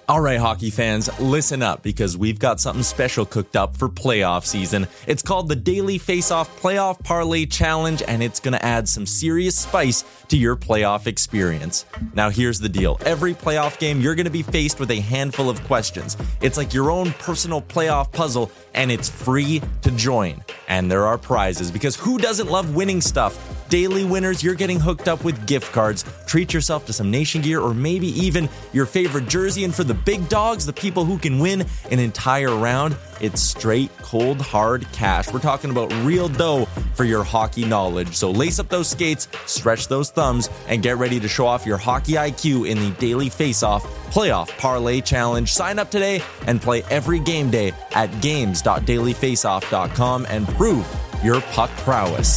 All right, hockey fans, listen up because we've got something special cooked up for playoff season. It's called the Daily Face-Off Playoff Parlay Challenge, and it's going to add some serious spice to your playoff experience. Now, here's the deal. Every playoff game, you're going to be faced with a handful of questions. It's like your own personal playoff puzzle, and it's free to join. And there are prizes, because who doesn't love winning stuff? Daily winners, you're getting hooked up with gift cards. Treat yourself to some Nation gear or maybe even your favorite jersey. And for the big dogs, the people who can win an entire round, it's straight, cold, hard cash. We're talking about real dough for your hockey knowledge. So lace up those skates, stretch those thumbs, and get ready to show off your hockey IQ in the Daily Face-Off Playoff Parlay Challenge. Sign up today and play every game day at games.dailyfaceoff.com and prove your puck prowess.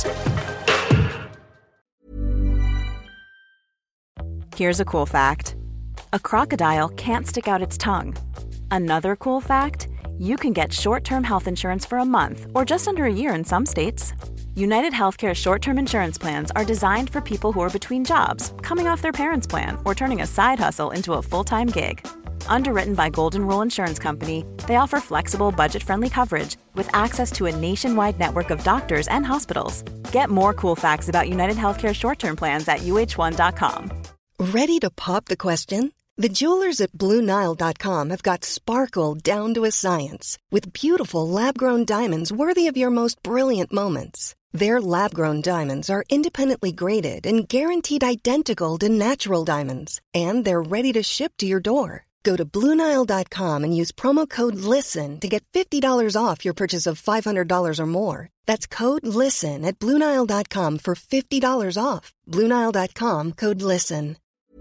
Here's a cool fact. A crocodile can't stick out its tongue. Another cool fact, you can get short-term health insurance for a month or just under a year in some states. United Healthcare short-term insurance plans are designed for people who are between jobs, coming off their parents' plan, or turning a side hustle into a full-time gig. Underwritten by Golden Rule Insurance Company, they offer flexible, budget-friendly coverage with access to a nationwide network of doctors and hospitals. Get more cool facts about United Healthcare short-term plans at uh1.com. Ready to pop the question? The jewelers at BlueNile.com have got sparkle down to a science with beautiful lab-grown diamonds worthy of your most brilliant moments. Their lab-grown diamonds are independently graded and guaranteed identical to natural diamonds, and they're ready to ship to your door. Go to BlueNile.com and use promo code LISTEN to get $50 off your purchase of $500 or more. That's code LISTEN at BlueNile.com for $50 off. BlueNile.com, code LISTEN.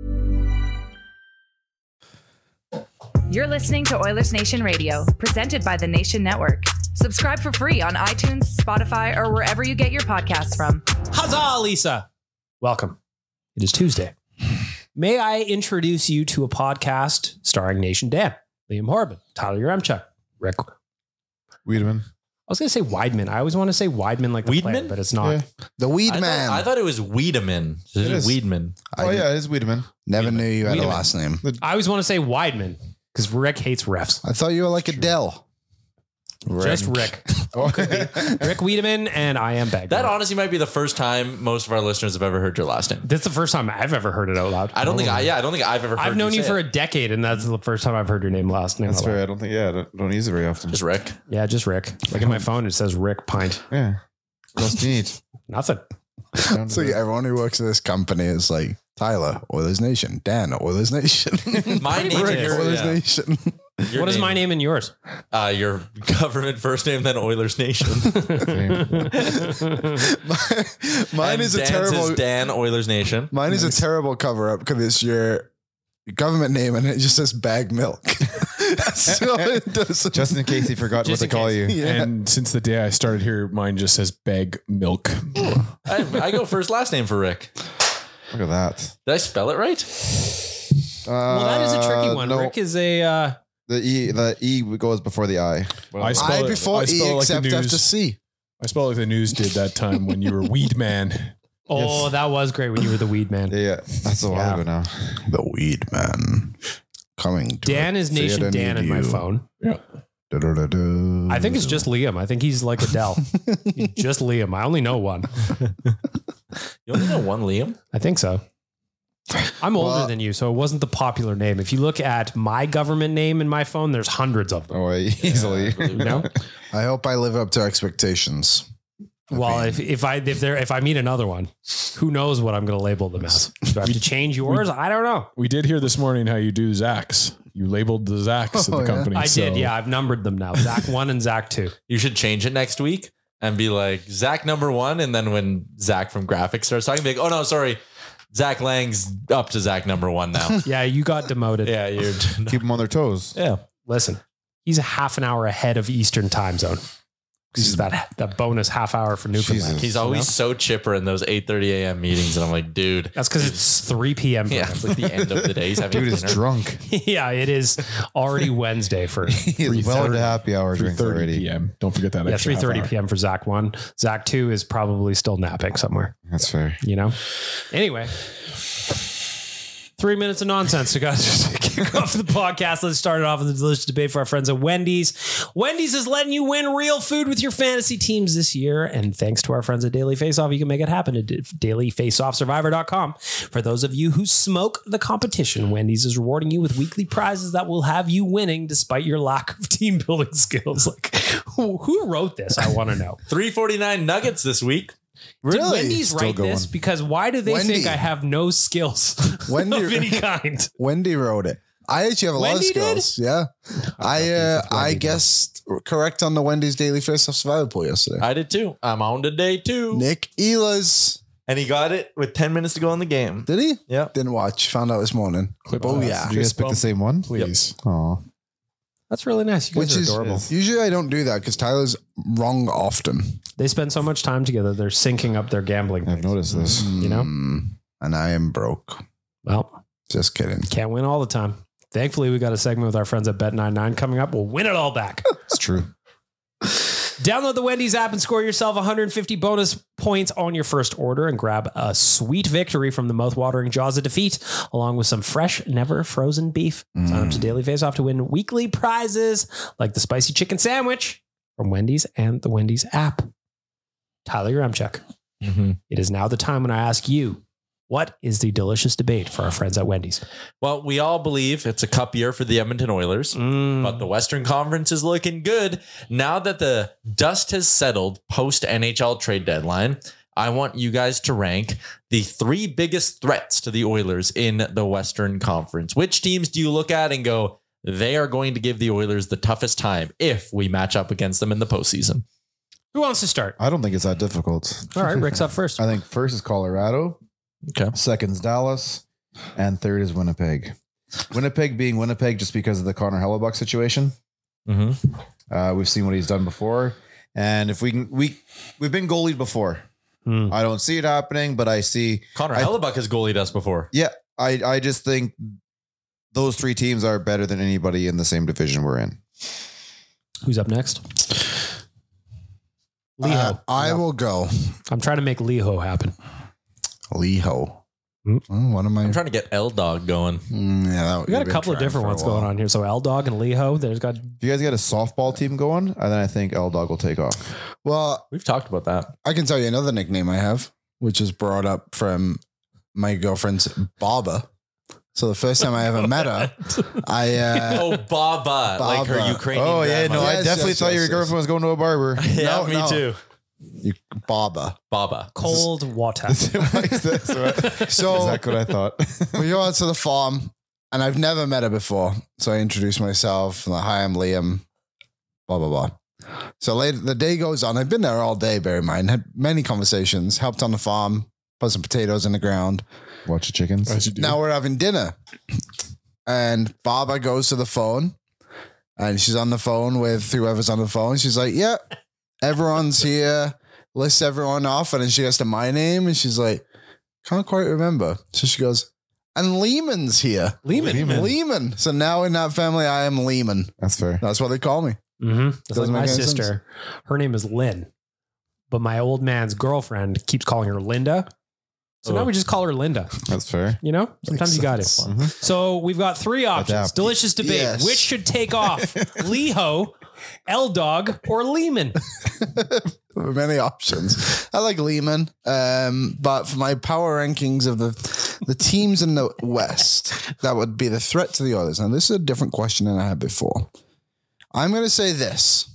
You're listening to Oilers Nation Radio, presented by the Nation Network. Subscribe for free on iTunes, Spotify, or wherever you get your podcasts from. Huzzah, Lisa! Welcome. It is Tuesday. May I introduce you to a podcast starring Nation Dan, Liam Horban, Tyler Yaremchuk, Rick Wiedemann. I was going to say Weidman. I always want to say Weidman like the Weidman? player, but it's not. Yeah. The Weed Man. I thought it was Wiedemann. It is. Weedman. Oh, yeah, it is Wiedemann. Never knew you had a Wiedemann. last name. I always want to say Weidman because Rick hates refs. I thought you were like Adele. Just Rick. Rick Wiedemann, and I am Bagman. That honestly might be the first time most of our listeners have ever heard your last name. That's the first time I've ever heard it out loud. I don't think I've ever heard I've known you say for it. a decade, and that's the first time I've heard your last name That's out loud. fair. I don't think, don't use it very often. Just Rick. Yeah, just Rick. Look at my phone. It says Rick Pint. Yeah. What else do you need? Nothing. So everyone who works at this company is like Tyler, Oilers Nation, Dan, Oilers Nation, My name Rick, is Oilers Nation. What is my name and yours? Your government first name, then Oilers Nation. Mine And is a Dan's terrible. is Dan Oilers Nation. Mine is a terrible cover up because it's your government name and it just says bag milk. That's all it does. Just in case he forgot what Just to in call case. you. Yeah. And since the day I started here, mine just says bag milk. I go first last name for Rick. Look at that. Did I spell it right? Well, that is a tricky one. No, Rick is a... the E goes before the I. I spell I it- before I E spell it like the except news. after C. I spelled like the news did that time when you were Weed Man. Oh, that was great when you were the weed man. Yeah, that's a while ago now. The Weed Man. Coming to Dan a is Nation theater Dan near in my you. phone. Yeah. Da-da-da-da. I think it's just Liam. I think he's like Adele. He's just Liam. I only know one. You only know one Liam? I think so. I'm older Well- than you, so it wasn't the popular name. If you look at my government name in my phone, there's hundreds of them. Oh, easily. You know? I hope I live up to expectations. Well, if I meet another one, who knows what I'm going to label them as? Do I have to change yours? I don't know. We did hear this morning how you do Zacks. You labeled the Zacks Oh, of the yeah. company. I so- did. Yeah, I've numbered them now. Zach 1 and Zach 2. You should change it next week and be like Zach number 1. And then when Zach from graphics starts talking, be like, oh no, sorry. Zach Lang's up to Zach number 1 now. Yeah, you got demoted. Yeah, you're Keep them on their toes. yeah. Listen, he's a half an hour ahead of Eastern time zone. He's that bonus half hour for Newfoundland. Jesus. He's always so chipper in those 8:30 a.m. meetings, and I'm like, dude, That's because it's 3 p.m. for yeah, him. it's like the end of the day. He's having Dude is dinner. drunk. Yeah, it is already Wednesday for He's well into happy hour drinks 3:30 already. p.m. Don't forget that. yeah, extra half 3:30 hour. p.m. for Zach 1. Zach 2 is probably still napping somewhere, That's fair. you know? Anyway, 3 minutes of nonsense to get kick off the podcast, let's start it off with a delicious debate for our friends at Wendy's. Wendy's is letting you win real food with your fantasy teams this year. And thanks to our friends at Daily Faceoff, you can make it happen at dailyfaceoffsurvivor.com. For those of you who smoke the competition, Wendy's is rewarding you with weekly prizes that will have you winning despite your lack of team building skills. Like, who wrote this? I want to know. $3.49 nuggets this week. Did Really? Wendy's Still write going. this? Because why do they Wendy. think I have no skills Wendy- of any kind? Wendy wrote it. I actually have a lot of Wendy did? skills. Yeah. I guessed correct on the Wendy's Daily Face Off Survivor poll yesterday. I did too. I'm on to day 2. Nick Ehlers. And he got it with 10 minutes to go in the game. Did he? Yeah. Didn't watch. Found out this morning. Oh, yeah. Did you guys pick the same one? Please. Oh, That's really nice. You guys Which are is adorable. usually I don't do that because Tyler's wrong often. They spend so much time together. They're syncing up their gambling. I've noticed this. You know? And I am broke. Well, Just kidding. can't win all the time. Thankfully, we got a segment with our friends at Bet99 coming up. We'll win it all back. It's true. Download the Wendy's app and score yourself 150 bonus points on your first order and grab a sweet victory from the mouthwatering jaws of defeat, along with some fresh, never frozen beef. Sign up to Daily Face Off to win weekly prizes like the spicy chicken sandwich from Wendy's and the Wendy's app. Tyler Yaremchuk. It is now the time when I ask you, what is the delicious debate for our friends at Wendy's? Well, we all believe it's a cup year for the Edmonton Oilers, but the Western Conference is looking good. Now that the dust has settled post NHL trade deadline, I want you guys to rank the 3 biggest threats to the Oilers in the Western Conference. Which teams do you look at and go, they are going to give the Oilers the toughest time if we match up against them in the postseason? Who wants to start? I don't think it's that difficult. All right, Rick's up first. I think first is Colorado, Okay. second is Dallas, and third is Winnipeg. Winnipeg being Winnipeg just because of the Connor Hellebuck situation. Mm-hmm. We've seen what he's done before, and if we've been goalied before. I don't see it happening, but I see Connor Hellebuck has goalied us before. Yeah, I just think those 3 teams are better than anybody in the same division we're in. Who's up next? Leho. I will go. I'm trying to make Leho happen. Leho. Hmm. What am I? I'm trying to get L-Dog going. Yeah, We got a couple of different ones going on here. So L-Dog and Leho. There's got If you guys get a softball team going, and then I think L-Dog will take off. Well, We've talked about that. I can tell you another nickname I have, which is brought up from my girlfriend's Baba. So the first time I ever met her, I Baba, like her Baba. Ukrainian Oh yeah, no, grandmother. I Yes, definitely yes, thought yes, your yes. girlfriend was going to a barber. Yeah, No, me no. too. Baba. Baba. cold water. That's what So exactly what I thought. we go out to the farm, and I've never met her before. So I introduce myself. I'm like, hi, I'm Liam. Blah blah blah. So later, the day goes on. I've been there all day. Bear in mind, had many conversations. Helped on the farm. Put some potatoes in the ground. Watch the chickens. As you do. Now we're having dinner, and Baba goes to the phone, and she's on the phone with whoever's on the phone. She's like, "Yeah, everyone's here." Lists everyone off, and then she gets to my name, and she's like, "Can't quite remember." So she goes, "And Lehman's here." Lehman. So now in that family, I am Lehman. That's fair. That's what they call me. Mm-hmm. That's like Doesn't my make any sister. Her name is Lynn, but my old man's girlfriend keeps calling her Linda. So now we just call her Linda. That's fair. You know, sometimes you got it. So we've got 3 options. Adapt. Delicious debate. Yes. Which should take off? Leho, L-Dog, or Lehman? There are many options. I like Lehman, but for my power rankings of the teams in the West, that would be the threat to the Oilers. Now, this is a different question than I had before. I'm going to say this.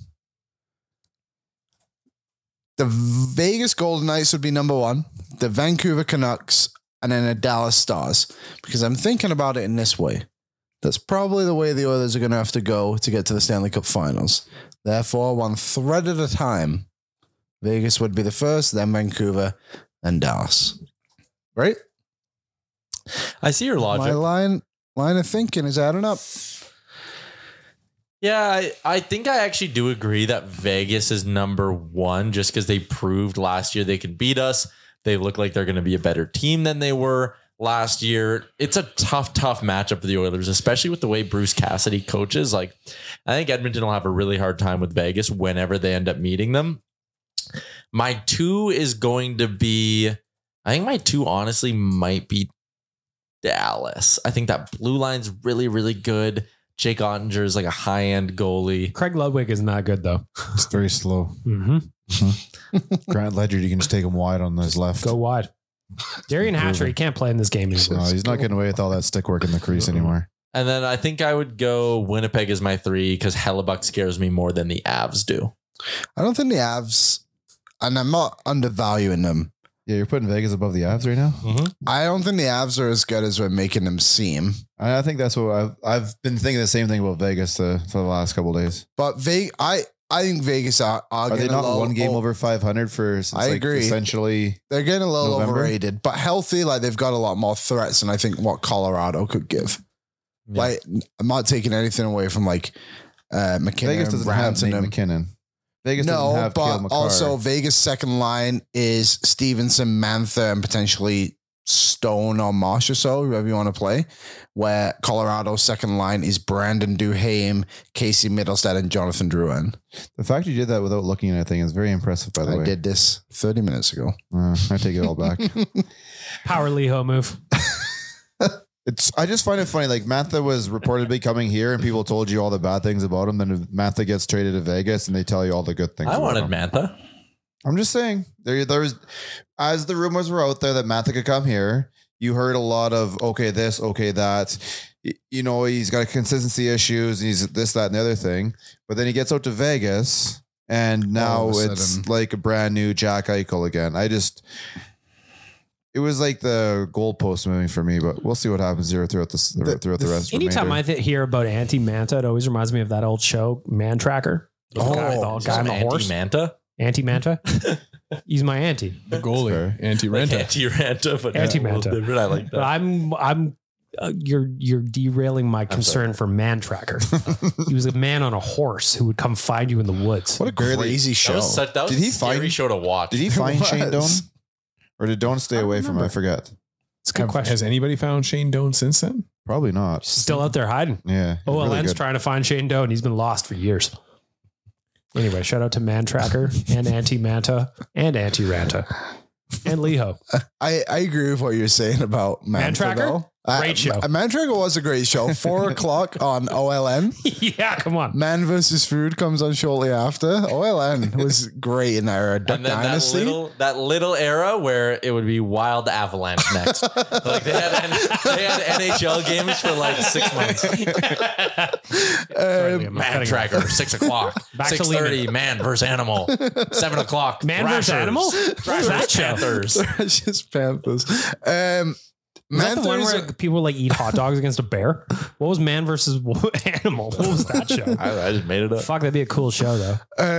The Vegas Golden Knights would be number 1, the Vancouver Canucks, and then the Dallas Stars. Because I'm thinking about it in this way. That's probably the way the Oilers are going to have to go to get to the Stanley Cup Finals. Therefore, one thread at a time, Vegas would be the first, then Vancouver, then Dallas. Right? I see your logic. My line of thinking is adding up. Yeah, I think I actually do agree that Vegas is number 1 just because they proved last year they could beat us. They look like they're going to be a better team than they were last year. It's a tough matchup for the Oilers, especially with the way Bruce Cassidy coaches. Like, I think Edmonton will have a really hard time with Vegas whenever they end up meeting them. My 2 is going to be, I think my 2 honestly might be Dallas. I think that blue line's really, really good. Jake Ottinger is like a high-end goalie. Craig Ludwig is not good though. It's very slow. Grant Ledger, you can just take him wide on his left. Go wide. Darian Hatcher, he can't play in this game anymore. No, he's not getting away with all that stick work in the crease anymore. And then I think I would go Winnipeg as my 3 because Hellebuck scares me more than the Avs do. I don't think the Avs, and I'm not undervaluing them. Yeah, you're putting Vegas above the Avs right now? I don't think the Avs are as good as we're making them seem. I think that's what I've been thinking the same thing about Vegas for the last couple of days. But I think Vegas are they not one game over 500 for since I agree. Essentially They're getting a little November? overrated, but healthy, like they've got a lot more threats than I think what Colorado could give. Yeah. Like I'm not taking anything away from like McKinnon. Vegas doesn't have Nate McKinnon. Vegas doesn't have Cale but Makar. also Vegas' second line is Stevenson, Mantha, and potentially Stone or Marsh or so, whoever you want to play. Where Colorado's second line is Brandon Duhaime, Casey Middlestead, and Jonathan Drouin. The fact you did that without looking at anything is very impressive, by the way. I did this 30 minutes ago. I take it all back. Power Leho move. I just find it funny. Like Mantha was reportedly coming here, and people told you all the bad things about him. Then Mantha gets traded to Vegas, and they tell you all the good things. I about wanted him. Mantha. I'm just saying there was, as the rumors were out there that Mantha could come here. You heard a lot of okay this, okay that. You know he's got consistency issues. He's this, that, and the other thing. But then he gets out to Vegas, and now it's like a brand new Jack Eichel again. It was like the goalpost moving for me, but we'll see what happens here throughout the rest. Anytime I hear about Anti-Manta, it always reminds me of that old show, Man Tracker. The guy on the horse. Anti-Manta? Anti-Manta? He's my auntie. The goalie, Anti-Renta. Like Anti-Ranta, but Anti-Manta. a little different. I like that. But I'm you're derailing my concern for Man Tracker. He was a man on a horse who would come find you in the woods. What a crazy show. That was a scary show to watch. Did he find Shane Doan? Or did Doan stay away from him? I forget. It's a good question. Has anybody found Shane Doan since then? Probably not. Still out there hiding. Yeah. OLN's really trying to find Shane Doan. He's been lost for years. Anyway, shout out to Man Tracker and Anti-Manta and Anti-Ranta and Leho. I agree with what you're saying about Man Tracker. though. Great show. Man Tracker was a great show. 4:00 on OLN. Yeah, come on. Man vs. Food comes on shortly after. OLN was great in that era. Duck And then Dynasty. that little era where it would be Wild Avalanche next. Like they had NHL games for like 6 months. Man Tracker, 6 o'clock. Back to 6:30, Man versus Animal. 7 o'clock. Man versus Animal? Thrashers, that show? Panthers. It's just Panthers. Is that the one where people like eat hot dogs against a bear? What was Man versus Animal? What was that show? I just made it up. Fuck, that'd be a cool show though.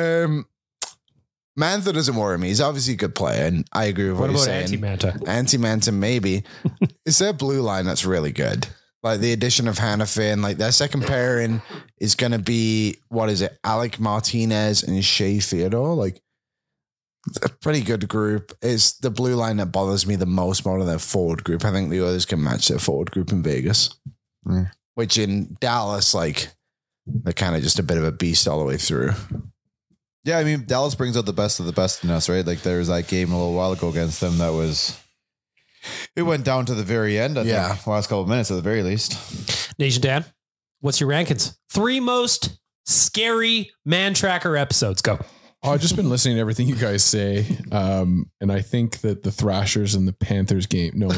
Mantha doesn't worry me. He's obviously a good player, and I agree with what you're about saying. Anti-Manta? Anti-Manta, maybe. It's their blue line that's really good. Like the addition of Hanifin, like their second pairing is going to be, what is it? Alec Martinez and Shea Theodore. Like a pretty good group. It's the blue line that bothers me the most more than their forward group. I think the others can match their forward group in Vegas, which in Dallas, like they're kind of just a bit of a beast all the way through. Yeah, I mean, Dallas brings out the best of the best in us, right? Like there was that game a little while ago against them that was, it went down to the very end. I think, last couple of minutes at the very least. Nation Dan, what's your rankings? 3 most scary Man Tracker episodes. Go. Oh, I've just been listening to everything you guys say. And I think that the Thrashers and the Panthers game. No,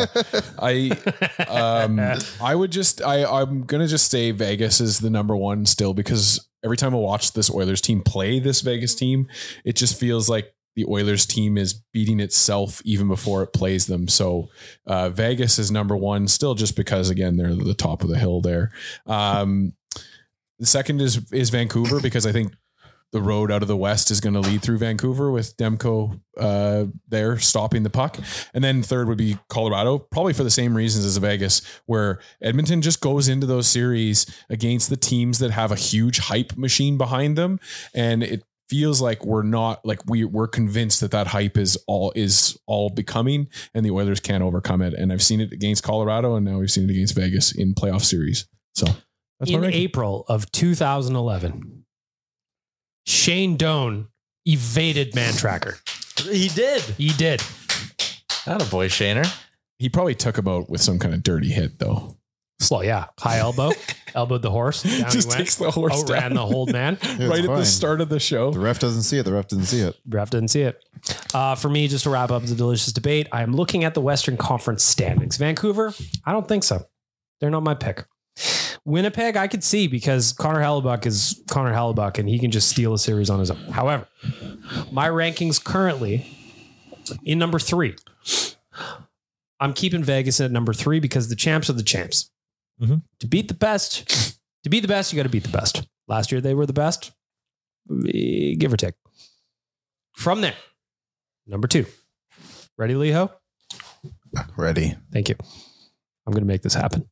I'm going to just say Vegas is the number one still, because every time I watch this Oilers team play this Vegas team, it just feels like the Oilers team is beating itself even before it plays them. So Vegas is number one still, just because, again, they're the top of the hill there. The second is Vancouver, because I think the road out of the West is going to lead through Vancouver with Demko there stopping the puck. And then third would be Colorado, probably for the same reasons as Vegas, where Edmonton just goes into those series against the teams that have a huge hype machine behind them. And it feels like we're not, like we're convinced that hype is all becoming, and the Oilers can't overcome it. And I've seen it against Colorado, and now we've seen it against Vegas in playoff series. So that's in April of 2011, Shane Doan evaded Man Tracker. He did. He did. Attaboy, Shaner. He probably took him out with some kind of dirty hit, though. Well, yeah. High elbow. Elbowed the horse. Down Just he went. takes the horse Outran down. the hold man. Right at fine. the start of the show. The ref doesn't see it. The ref didn't see it. Ref didn't see it. For me, just to wrap up the delicious debate, I am looking at the Western Conference standings. Vancouver, I don't think so. They're not my pick. Winnipeg, I could see because Connor Hellebuck is Connor Hellebuck and he can just steal a series on his own. However, my rankings currently in number 3. I'm keeping Vegas at number 3 because the champs are the champs. Mm-hmm. To beat the best, you got to beat the best. Last year they were the best, give or take. From there, number 2. Ready, Leho? Ready. Thank you. I'm going to make this happen.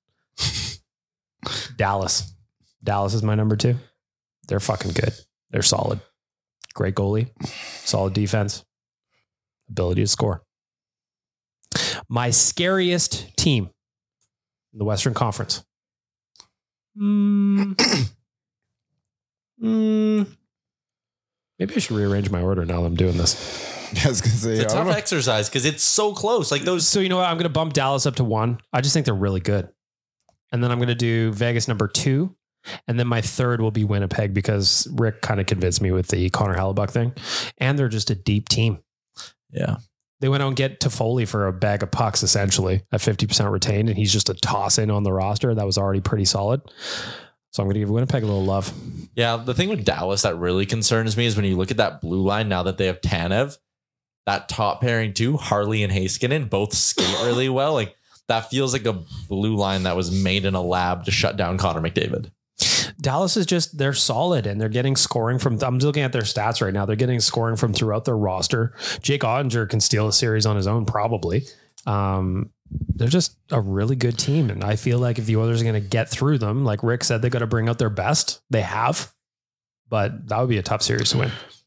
Dallas. Dallas is my number 2. They're fucking good. They're solid. Great goalie. Solid defense. Ability to score. My scariest team in the Western Conference. Maybe I should rearrange my order now that I'm doing this. I was gonna say, It's a I don't tough know. exercise because it's so close. Like those. So you know what? I'm going to bump Dallas up to 1. I just think they're really good. And then I'm going to do Vegas number 2. And then my third will be Winnipeg because Rick kind of convinced me with the Connor Hellebuck thing. And they're just a deep team. Yeah. They went out and get Toffoli for a bag of pucks, essentially, at 50% retained. And he's just a toss in on the roster. That was already pretty solid. So I'm going to give Winnipeg a little love. Yeah. The thing with Dallas that really concerns me is when you look at that blue line now that they have Tanev, that top pairing too, Harley and Heiskanen both skate really well. Like that feels like a blue line that was made in a lab to shut down Connor McDavid. Dallas is just, they're solid and they're getting scoring from, I'm looking at their stats right now. They're getting scoring from throughout their roster. Jake Ottinger can steal a series on his own, probably. They're just a really good team. And I feel like if the Oilers are going to get through them, like Rick said, they got to bring out their best. They have, but that would be a tough series to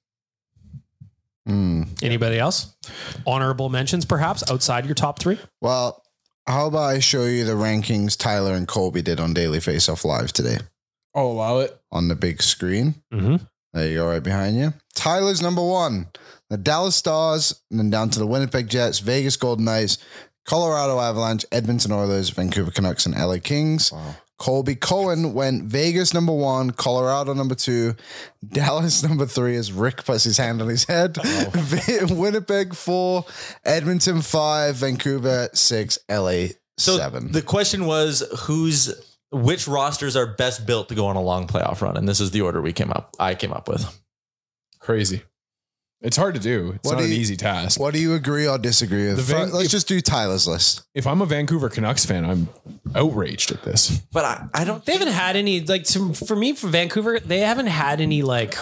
win. Anybody else? Honorable mentions, perhaps outside your top 3? Well, how about I show you the rankings Tyler and Colby did on Daily Faceoff Live today I'll allow it. on the big screen. Mm-hmm. There you go, right behind you. Tyler's number 1, the Dallas Stars, and then down to the Winnipeg Jets, Vegas Golden Knights, Colorado Avalanche, Edmonton Oilers, Vancouver Canucks, and LA Kings. Wow. Colby Cohen went Vegas number 1, Colorado number 2, Dallas number 3 as Rick puts his hand on his head, Winnipeg 4, Edmonton 5, Vancouver 6, LA So 7. the question was which rosters are best built to go on a long playoff run? And this is the order I came up with. Crazy. It's hard to do. It's What not do an you- easy task. What do you agree or disagree with? Let's just do Tyler's list. If I'm a Vancouver Canucks fan, I'm outraged at this. But I don't They haven't had any, like, for me, for Vancouver, they haven't had any, like,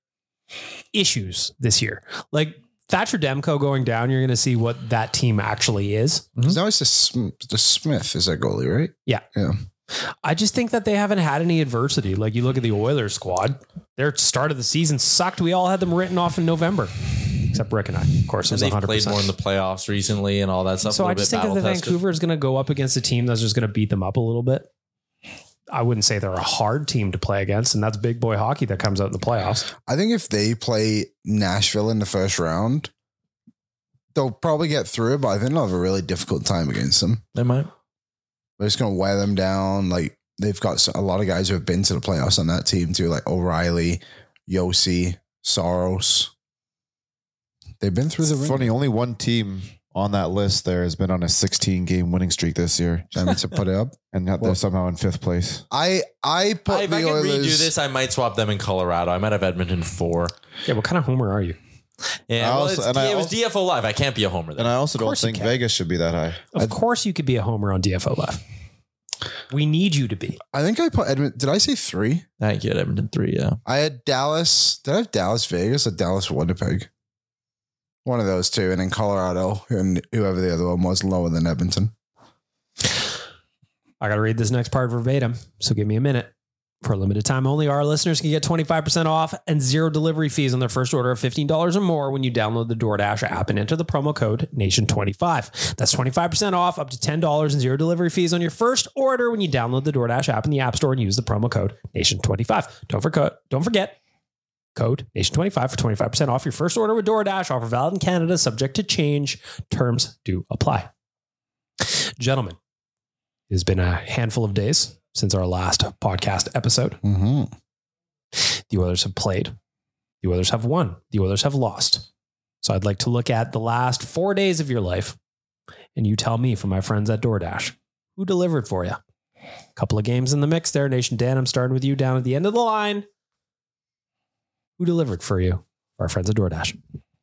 issues this year. Like, Thatcher Demko going down, you're going to see what that team actually is. No, it's the Smith is that goalie, right? Yeah. Yeah. I just think that they haven't had any adversity. Like, you look at the Oilers squad, their start of the season sucked. We all had them written off in November, except Rick and I. Of course, it and was they've 100%. played more in the playoffs recently and all that stuff. So a I little just bit think that the battle-tested. Vancouver is going to go up against a team that's just going to beat them up a little bit. I wouldn't say they're a hard team to play against, and that's big boy hockey that comes out in the playoffs. I think if they play Nashville in the first round, they'll probably get through it, but I think they'll have a really difficult time against them. They might. They're just going to wear them down. Like, they've got a lot of guys who have been to the playoffs on that team too, like O'Reilly, Yossi, Soros. They've been through the ring. Funny, only one team on that list there has been on a 16-game winning streak this year, I mean, to put it up. and they're somehow in 5th place. I put If the I can Oilers. redo this, I might swap them in Colorado. I might have Edmonton 4. Yeah, what kind of homer are you? Yeah, I well, also- it was DFO Live. I can't be a homer And then. I also don't course you think can. Vegas should be that high. Of course you could be a homer on DFO Live. We need you to be. I think I put Edmonton. Did I say 3? I think you had Edmonton 3, yeah. I had Dallas. Did I have Dallas Vegas or Dallas Winnipeg? One of those two. And then Colorado and whoever the other one was lower than Edmonton. I got to read this next part verbatim, so give me a minute. For a limited time only, our listeners can get 25% off and 0 delivery fees on their first order of $15 or more when you download the DoorDash app and enter the promo code NATION25. That's 25% off, up to $10 and 0 delivery fees on your first order when you download the DoorDash app in the App Store and use the promo code NATION25. Don't forget, code NATION25 for 25% off your first order with DoorDash. Offer valid in Canada, subject to change. Terms do apply. Gentlemen, it has been a handful of days since our last podcast episode. Mm-hmm. The Oilers have played. The Oilers have won. The Oilers have lost. So I'd like to look at the last 4 days of your life, and you tell me, from my friends at DoorDash, who delivered for you. A couple of games in the mix there. Nation Dan, I'm starting with you down at the end of the line. Who delivered for you? Our friends at DoorDash.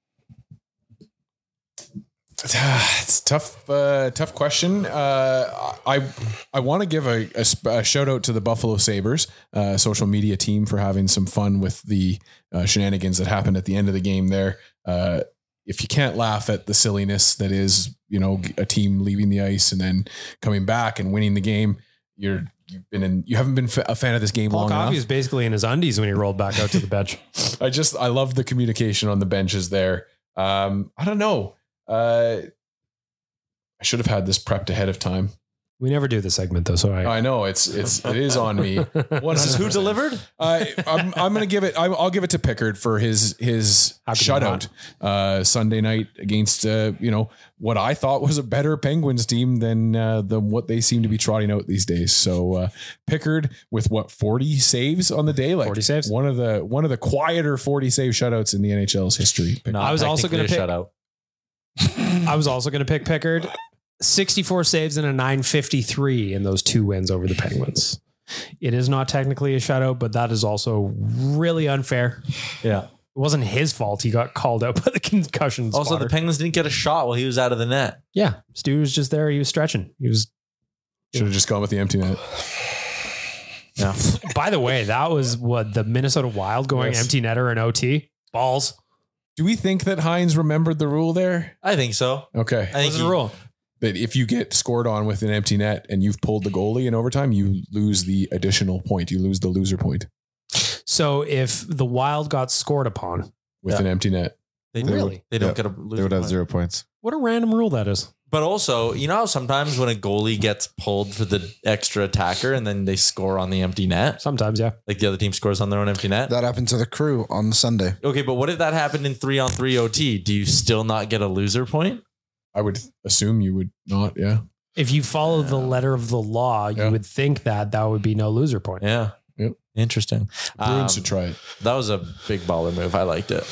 It's tough question. I want to give a shout out to the Buffalo Sabres social media team for having some fun with the shenanigans that happened at the end of the game there. If you can't laugh at the silliness that is, a team leaving the ice and then coming back and winning the game, you haven't been a fan of this game long enough. Paul Coffey was basically in his undies when he rolled back out to the bench. I love the communication on the benches there. I don't know. I should have had this prepped ahead of time. We never do the segment though, so I know it is on me. This is who delivered? I'm gonna give it. I'll give it to Pickard for his shutout Sunday night against what I thought was a better Penguins team than what they seem to be trotting out these days. So Pickard with 40 saves on the day, 40 saves, one of the quieter 40 save shutouts in the NHL's history. I was also going to pick shutout. I was also going to pick Pickard. 64 saves and a 953 in those 2 wins over the Penguins. It is not technically a shutout, but that is also really unfair. Yeah. It wasn't his fault. He got called out by the concussion spotter. Also, the Penguins didn't get a shot while he was out of the net. Yeah. Stu was just there. He was stretching. Should have just gone with the empty net. Yeah. By the way, that was what the Minnesota Wild going empty netter in OT. Balls. Do we think that Hines remembered the rule there? I think so. Okay. I think What's the rule? That if you get scored on with an empty net and you've pulled the goalie in overtime, you lose the additional point. You lose the loser point. So if the Wild got scored upon with an empty net, they don't get a loser. They would have 0 points. What a random rule that is. But also, how sometimes when a goalie gets pulled for the extra attacker and then they score on the empty net? Sometimes, yeah. Like the other team scores on their own empty net? That happened to the Crew on Sunday. Okay, but what if that happened in 3-on-3 OT? Do you still not get a loser point? I would assume you would not, yeah. If you follow the letter of the law, you would think that would be no loser point. Yeah. Yep. Interesting. Bruins should try it. That was a big baller move. I liked it.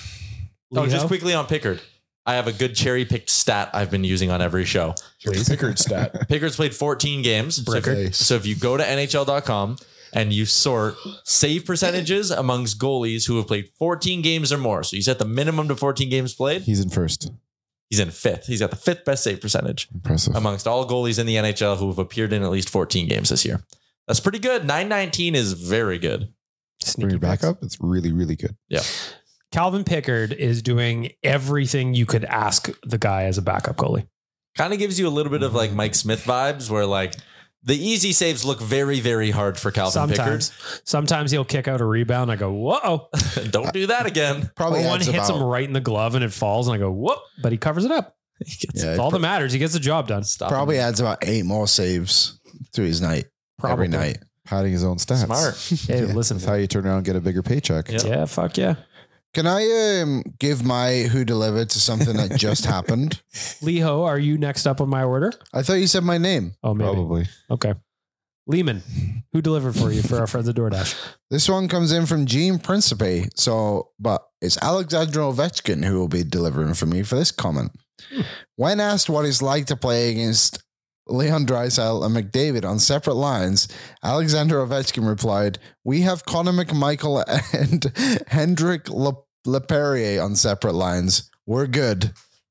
Leo? Just quickly on Pickard. I have a good cherry picked stat I've been using on every show. Pickard stat. Pickard's played 14 games. So if you go to NHL.com and you sort save percentages amongst goalies who have played 14 games or more. So you set the minimum to 14 games played. He's in first. He's in 5th. He's got the 5th best save percentage. Impressive. Amongst all goalies in the NHL who have appeared in at least 14 games this year. That's pretty good. 919 is very good. For your backup, it's really, really good. Yeah. Calvin Pickard is doing everything you could ask the guy as a backup goalie. Kind of gives you a little bit of like Mike Smith vibes where like the easy saves look very, very hard for Calvin Pickard. Sometimes he'll kick out a rebound. I go, whoa. Don't do that again. Probably one hits him right in the glove and it falls and I go, whoop, but he covers it up. That's all that matters. He gets the job done. Probably adds about 8 more saves to his night. Every night. Padding his own stats. Smart. Hey, listen. That's how you turn around and get a bigger paycheck. Yeah, fuck yeah. Can I give my who delivered to something that just happened? Leho, are you next up on my order? I thought you said my name. Oh, maybe. Probably. Okay. Lehman, who delivered for you for our friends at DoorDash? This one comes in from Gene Principe. But it's Alexander Ovechkin who will be delivering for me for this comment. When asked what it's like to play against Leon Draisaitl and McDavid on separate lines, Alexander Ovechkin replied, "We have Connor McMichael and Hendrik Leperrier on separate lines. We're good."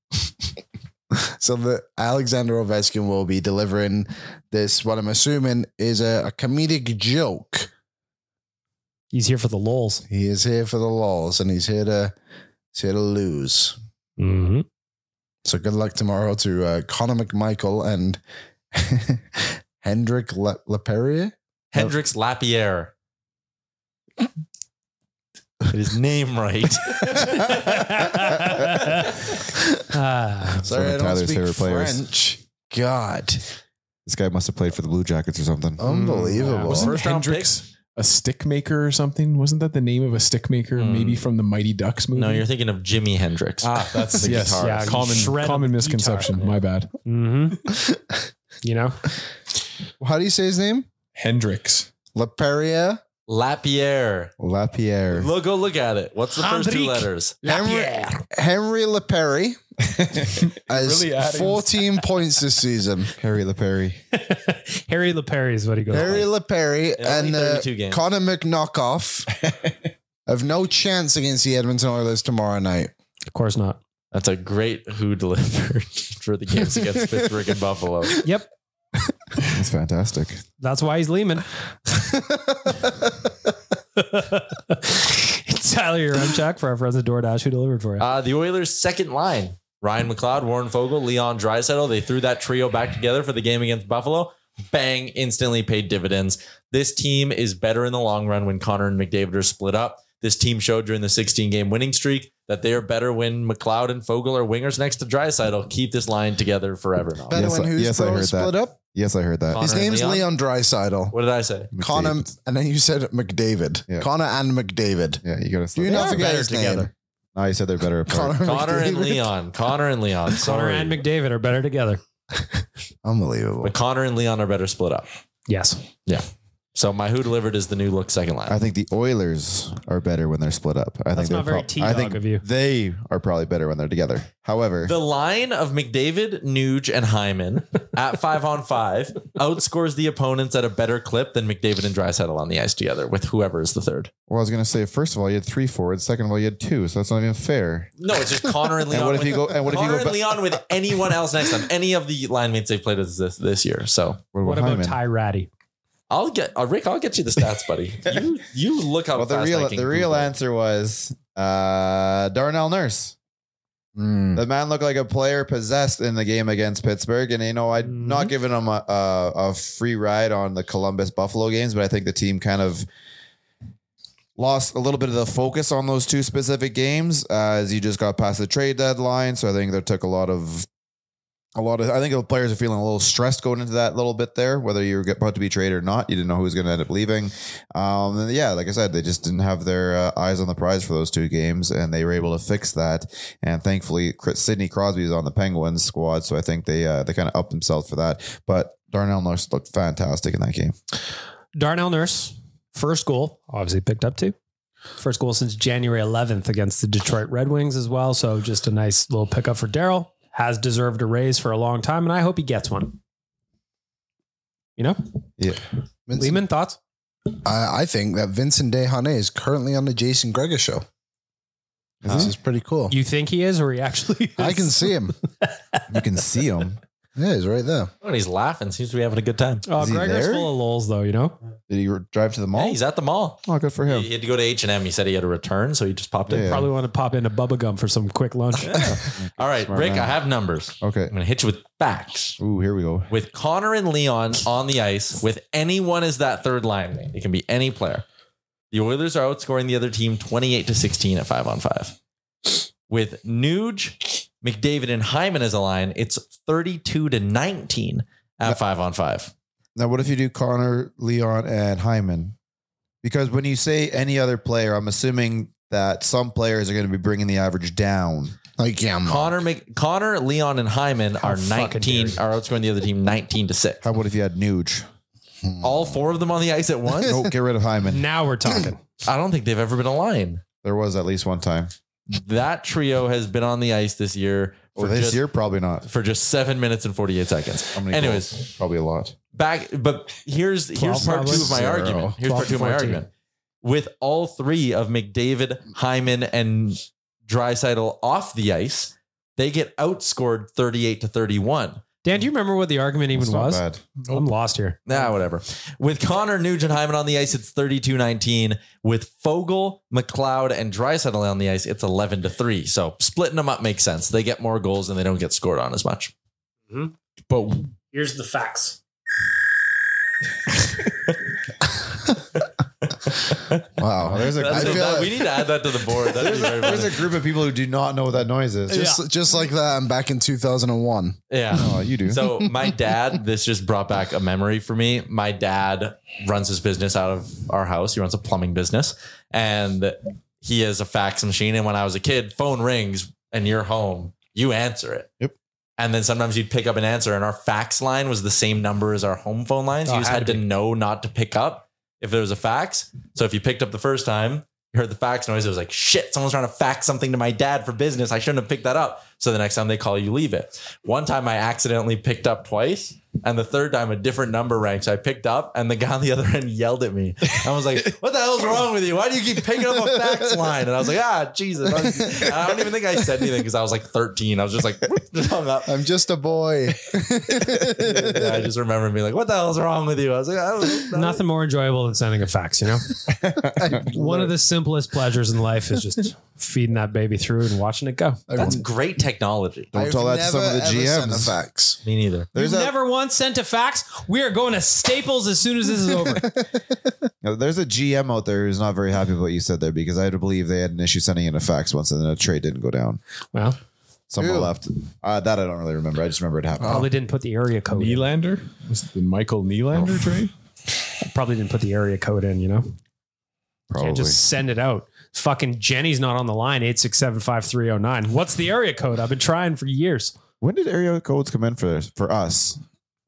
So the Alexander Ovechkin will be delivering this, what I'm assuming is a comedic joke. He's here for the lols. He is here for the lols, and he's here to lose. Mm-hmm. So good luck tomorrow to Connor McMichael and Hendrik Leperrier. Hendrix Lapierre. Get his name right. Sorry, I don't Tyler's speak favorite players. French. God, This guy must have played for the Blue Jackets or something. unbelievable. Wasn't First round Hendricks a stick maker or something. Wasn't that the name of a stick maker? Maybe from the Mighty Ducks movie. No, you're thinking of Jimi Hendrix. That's The yes, guitarist. Yeah, common shred misconception. guitar. My bad. You know, How do you say his name? Hendrix. LaPerriere? Lapierre. Lapierre. Go look at it. What's the first two Hendrik. letters? Henry LaPerry has Really adding- 14 points this season. Harry LaPerry. Harry LaPerry is what he goes. Harry by. LaPerry Yeah, only and 32 games. Connor McKnockoff have no chance against the Edmonton Oilers tomorrow night. Of course not. That's a great who delivered for the games against Pittsburgh and Buffalo. Yep, That's fantastic. that's why he's Lehman. Tyler, you're on check for our friends at DoorDash who delivered for you. The Oilers' second line, Ryan McLeod, Warren Fogle, Leon Draisaitl, they threw that trio back together for the game against Buffalo. Bang, instantly paid dividends. This team is better in the long run when Connor and McDavid are split up. This team showed during the 16-game winning streak that they are better when McLeod and Fogle are wingers next to Draisaitl. Keep this line together forever now. Better when who's yes, I heard split that. up? Yes, I heard that. Connor His and name's Leon Draisaitl. What did I say? Connor, McDavid. and then you said McDavid. Yeah. Connor and McDavid. Yeah, you gotta. Do you not forget better his together. name? No, you said they're better apart. Connor and McDavid. Leon. Connor and Leon. Connor Sorry. and McDavid are better together. Unbelievable. But Connor and Leon are better split up. Yes. Yeah. So my who delivered is the new look second line. I think the Oilers are better when they're split up. I That's think not they're very I T-dog think of you. they are probably better when they're together. However, The line of McDavid, Nuge, and Hyman at 5-on-5 outscores the opponents at a better clip than McDavid and Draisaitl on the ice together with whoever is the third. well, I was gonna say, first of all, you had 3 forwards. Second of all, you had 2, so that's not even fair. No, it's just Connor and Leon. And what if with, you go? And what if you Connor go? and Leon with anyone else next to them? Any of the line mates they've played as this year. So What about Hyman? Ty Ratty? I'll get Rick. I'll get you the stats, buddy. You look how Well, the fast I can real Google. answer was Darnell Nurse. Mm. The man looked like a player possessed in the game against Pittsburgh, and I'm not giving him a free ride on the Columbus Buffalo games, but I think the team kind of lost a little bit of the focus on those 2 specific games as you just got past the trade deadline. So I think there took a lot of. I think the players are feeling a little stressed going into that little bit there, whether you're about to be traded or not. You didn't know who was going to end up leaving. And yeah, like I said, they just didn't have their eyes on the prize for those 2 games, and they were able to fix that. And thankfully, Sidney Crosby is on the Penguins squad, so I think they kind of upped themselves for that. But Darnell Nurse looked fantastic in that game. Darnell Nurse, first goal, obviously picked up 2. First goal since January 11th against the Detroit Red Wings as well. So just a nice little pickup for Daryl. Has deserved a raise for a long time, and I hope he gets one. You know? Yeah. Lehman, thoughts? I think that Vincent Desharnais is currently on the Jason Gregor show. This is pretty cool. You think he is, or he actually is? I can see him. You can see him. Yeah, he's right there. Oh, and he's laughing. Seems to be having a good time. Oh, Is he Gregor's there? full of lulls, though, you know? Did he drive to the mall? Hey, he's at the mall. Oh, good for him. He had to go to H&M. He said he had a return, so he just popped in. Yeah. Probably want to pop into Bubba Gum for some quick lunch. All right, Smart Rick, man. I have numbers. Okay. I'm going to hit you with facts. Ooh, here we go. With Connor and Leon on the ice, with anyone as that third line mate, it can be any player. The Oilers are outscoring the other team 28-16 at 5-on-5. With Nuge, McDavid, and Hyman as a line, it's 32-19 at 5-on-5. Now, what if you do Connor, Leon, and Hyman? Because when you say any other player, I'm assuming that some players are going to be bringing the average down. Like, yeah, Connor, Leon, and Hyman are fucking dare you. outscoring the other team 19-6. How about if you had Nuge? All 4 of them on the ice at once? No, get rid of Hyman. Now we're talking. I don't think they've ever been a line. There was at least one time. That trio has been on the ice this year. For this year, probably not. For just 7 minutes and 48 seconds. How many Anyways, goals? Probably a lot. but here's 12 part 2 of my probably. argument. Here's 12 part 2 of my 14. argument. With all 3 of McDavid, Hyman, and Draisaitl off the ice, they get outscored 38-31. Dan, do you remember what the argument even That's not was? bad. I'm lost here. Whatever. With Connor, Nuge, and Hyman on the ice, it's 32-19. With Fogle, McLeod, and Draisaitl on the ice, it's 11-3. So splitting them up makes sense. They get more goals and they don't get scored on as much. But Here's the facts. Wow. There's a That's I it. feel like We need to add that to the board. That'd be very there's funny. a group of people who do not know what that noise is. Just like that, I'm back in 2001. Yeah. Oh, you do. So my dad, this just brought back a memory for me. My dad runs his business out of our house. He runs a plumbing business and he has a fax machine. And when I was a kid, phone rings and you're home, you answer it. Yep. And then sometimes you'd pick up an answer and our fax line was the same number as our home phone lines. You just had to know not to pick up if there was a fax. So if you picked up the first time, you heard the fax noise. It was like, shit, someone's trying to fax something to my dad for business. I shouldn't have picked that up. So the next time they call you, leave it. One time I accidentally picked up twice. And the third time a different number rang. So I picked up and the guy on the other end yelled at me. I was like, what the hell's wrong with you? Why do you keep picking up a fax line? And I was like, Jesus. I don't even think I said anything because I was like 13. I was just like, just hung up. I'm just a boy. Yeah, I just remember being like, what the hell's wrong with you? I was like, I don't know. Nothing more enjoyable than sending a fax, you know? One of the simplest pleasures in life is just feeding that baby through and watching it go. That's great technology. Don't tell that to some of the Sent a GMs. fax. Me neither. There's You've a never once sent a fax? We are going to Staples as soon as this is over. there's a GM out there who's not very happy with what you said there because I had to believe they had an issue sending in a fax once and then a trade didn't go down. Well, Someone Ew. left. That I don't really remember. I just remember it happened. probably didn't put the area code in. Nylander? Was it the Michael Nylander trade? Probably didn't put the area code in, you know? Probably. Can't just send it out. Fucking Jenny's not on the line, 8675309. What's the area code? I've been trying for years. When did area codes come in for us?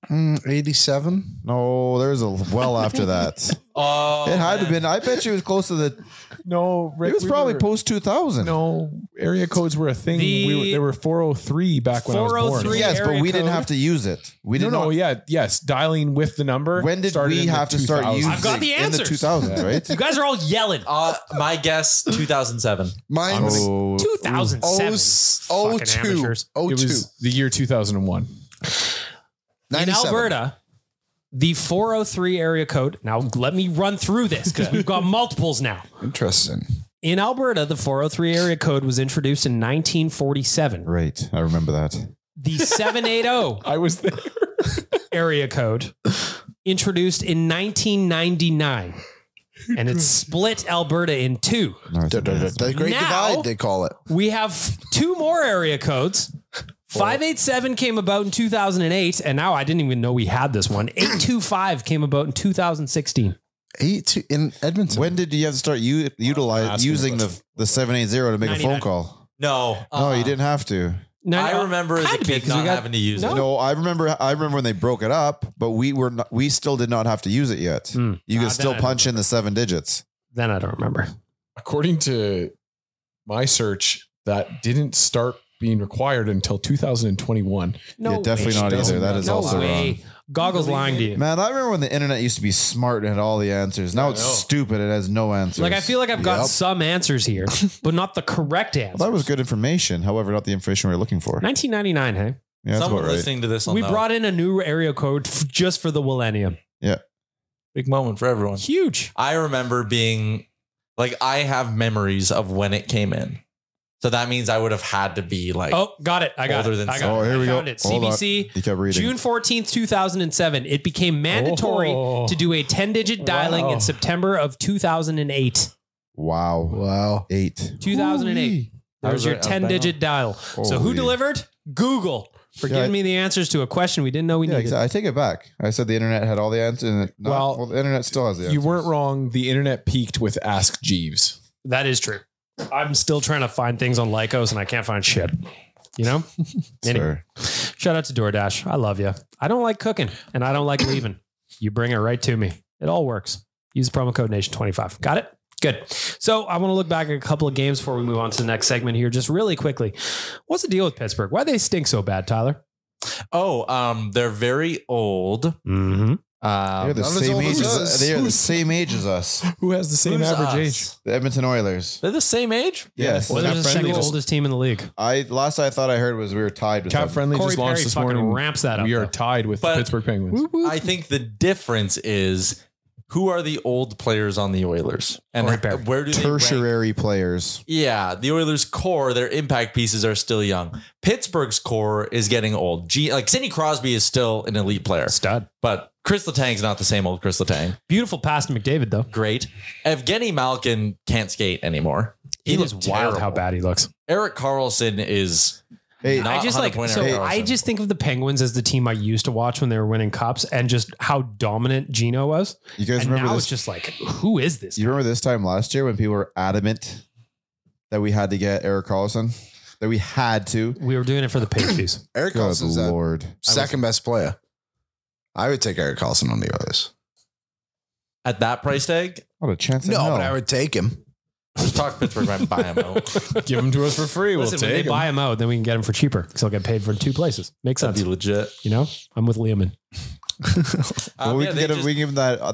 87. No, there's a well after that. Oh, It had to have been. I bet you it was close to the. No, Rick, It was we probably were- post 2000. No, area codes were a thing. There were 403 back when I was born. 403. Yes, but area we didn't code. have to use it. We didn't. Yes, dialing with the number. When did started we in the have to start 2000s. using? I've got the in the answers. 2000s, right? You guys are all yelling. my guess, 2007. Mine's Oh, 2007. Fucking 02. amateurs. It was the year 2001. In 97. Alberta, the 403 area code. Now, let me run through this because we've got multiples now. Interesting. In Alberta, the 403 area code was introduced in 1947. right. I remember that. The 780 I was there. area code introduced in 1999. And it split Alberta in two. No, it's The Great Now- Divide, they call it. We have two more area codes. 587 came about in 2008, and now I didn't even know we had this one. 825 came about in 2016. 82 in Edmonton. When did you have to start using the 780 to make a 99. phone call? No. No, you didn't have to. No, I remember as a had to be, kid 'cause we not got- having to use No. it. No, I remember when they broke it up, but we still did not have to use it yet. You Ah, could still then I punch in the 7 digits. Then I don't remember. According to my search, that didn't start being required until 2021. No, Yeah, definitely way. not either. That is No also way. wrong. Goggles lying to you. Man, I remember when the internet used to be smart and had all the answers. Now it's stupid. It has no answers. Like I feel like I've got Yep. some answers here, but not the correct answer. Well, that was good information. However, not the information we were looking for. 1999, hey? Yeah, that's Someone about right. listening to this will We know. brought in a new area code just for the millennium. Yeah. Big moment for everyone. Huge. I remember being like, I have memories of when it came in. So that means I would have had to be like, Oh, got it. I got Older it. than I got some. it. Oh, here I we go. found it. Hold on. CBC, You kept reading. June 14th, 2007. It became mandatory Oh. to do a 10-digit dialing Wow. in September of 2008. Wow. Wow. 8. 2008. That was your right. I was bang 10-digit dial. So who Holy. delivered? Google. For Yeah, giving I- me the answers to a question we didn't know we Yeah, needed. exactly. I take it back. I said the internet had all the answers. And Well, the internet still has the answers. You weren't wrong. The internet peaked with Ask Jeeves. That is true. I'm still trying to find things on Lycos and I can't find shit. You know? Anyway, Sir. shout out to DoorDash. I love you. I don't like cooking and I don't like leaving. You bring it right to me. It all works. Use the promo code Nation25. Got it? Good. So I want to look back at a couple of games before we move on to the next segment here, just really quickly. What's the deal with Pittsburgh? Why they stink so bad, Tyler? they're very old. Mm-hmm. They're the Not as same old age as as us. They are the same age as us. Who has the same Who's average us? age? The Edmonton Oilers. They're the same age? Yes. Well, Cap they're the second Friendly just- oldest team in the league. Last I thought I heard was we were tied with Cap them. Friendly Corey just launched Perry this fucking morning. ramps that up, We are though. tied with But- the Pittsburgh Penguins. I think the difference is who are the old players on the Oilers? And Corey Perry. where do they rank? Tertiary players. Yeah, the Oilers' core, their impact pieces are still young. Pittsburgh's core is getting old. Sidney Crosby is still an elite player, Stud. but Chris Letang's not the same old Chris Letang. Beautiful pass to McDavid, though. Great. Evgeny Malkin can't skate anymore. It is looks wild how terrible. bad he looks. Eric Carlson is Hey, not I just 100 point so Eric I Carlson. just think of the Penguins as the team I used to watch when they were winning cups, and just how dominant Gino was. you guys And remember now this? it's just like, who is this? You remember this time last year when people were adamant that we had to get Eric Carlson? That we had to? We were doing it for the page views. Eric Good Carlson's the Lord. second best player. I would take Eric Carlson on the Oilers. At that price tag, What a chance in No, hell. but I would take him. just talk Pittsburgh might buy him out. Give them to us for free. Listen, we'll when they take them. buy him out, then we can get him for cheaper because he'll get paid for 2 places. Makes That'd sense. be legit. You know, I'm with Leoman. Well, we yeah, can they get him. just- We can give him that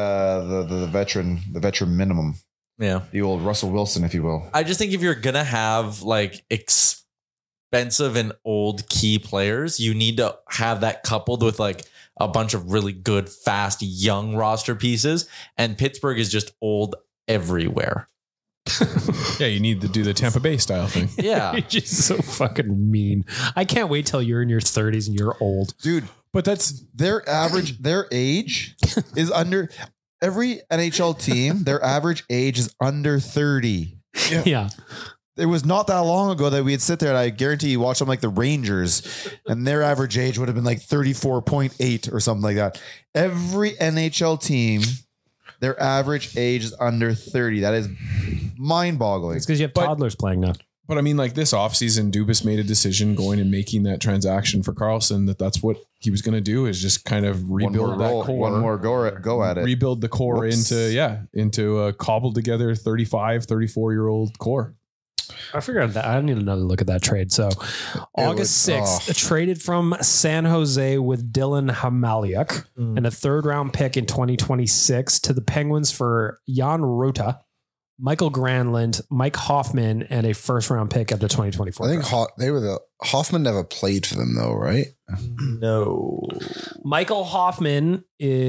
the veteran minimum, yeah. the old Russell Wilson, if you will. I just think if you're gonna have like expensive and old key players, you need to have that coupled with like a bunch of really good, fast, young roster pieces. And Pittsburgh is just old everywhere. Yeah, you need to do the Tampa Bay style thing. Yeah. You're just so fucking mean. I can't wait till you're in your 30s and you're old. Dude, But that's their age is under every NHL team. Their average age is under 30. Yeah. It was not that long ago that we'd sit there, and I guarantee you watch them like the Rangers, and their average age would have been like 34.8 or something like that. Every NHL team, their average age is under 30. That is mind-boggling. It's because you have But- toddlers playing now. But I mean, like this offseason, Dubas made a decision going and making that transaction for Carlson that's what he was going to do, is just kind of rebuild that core. One more go at it. Rebuild the core Whoops. into a cobbled together 35, 34-year-old core. I figured that I need another look at that trade. So August 6th, traded from San Jose with Dylan Hamaliuk and a 3rd-round pick in 2026 to the Penguins for Jan Rutta, Michael Granlund, Mike Hoffman, and a 1st-round pick at the 2024 I think draft. Hoffman never played for them though, right? No. Michael Hoffman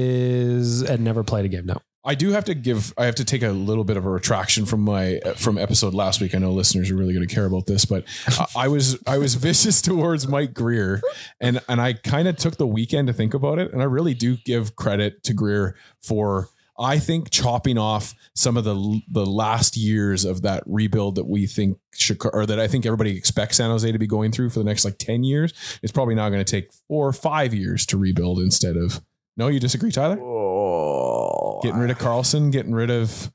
had never played a game. No. I have to take a little bit of a retraction from episode last week. I know listeners are really going to care about this, but I was vicious towards Mike Greer, and I kind of took the weekend to think about it. And I really do give credit to Greer for, I think, chopping off some of the last years of that rebuild that we think that I think everybody expects San Jose to be going through for the next like 10 years. It's probably now going to take 4 or 5 years to rebuild instead of, no, you disagree, Tyler? Getting rid of Carlson, getting rid of,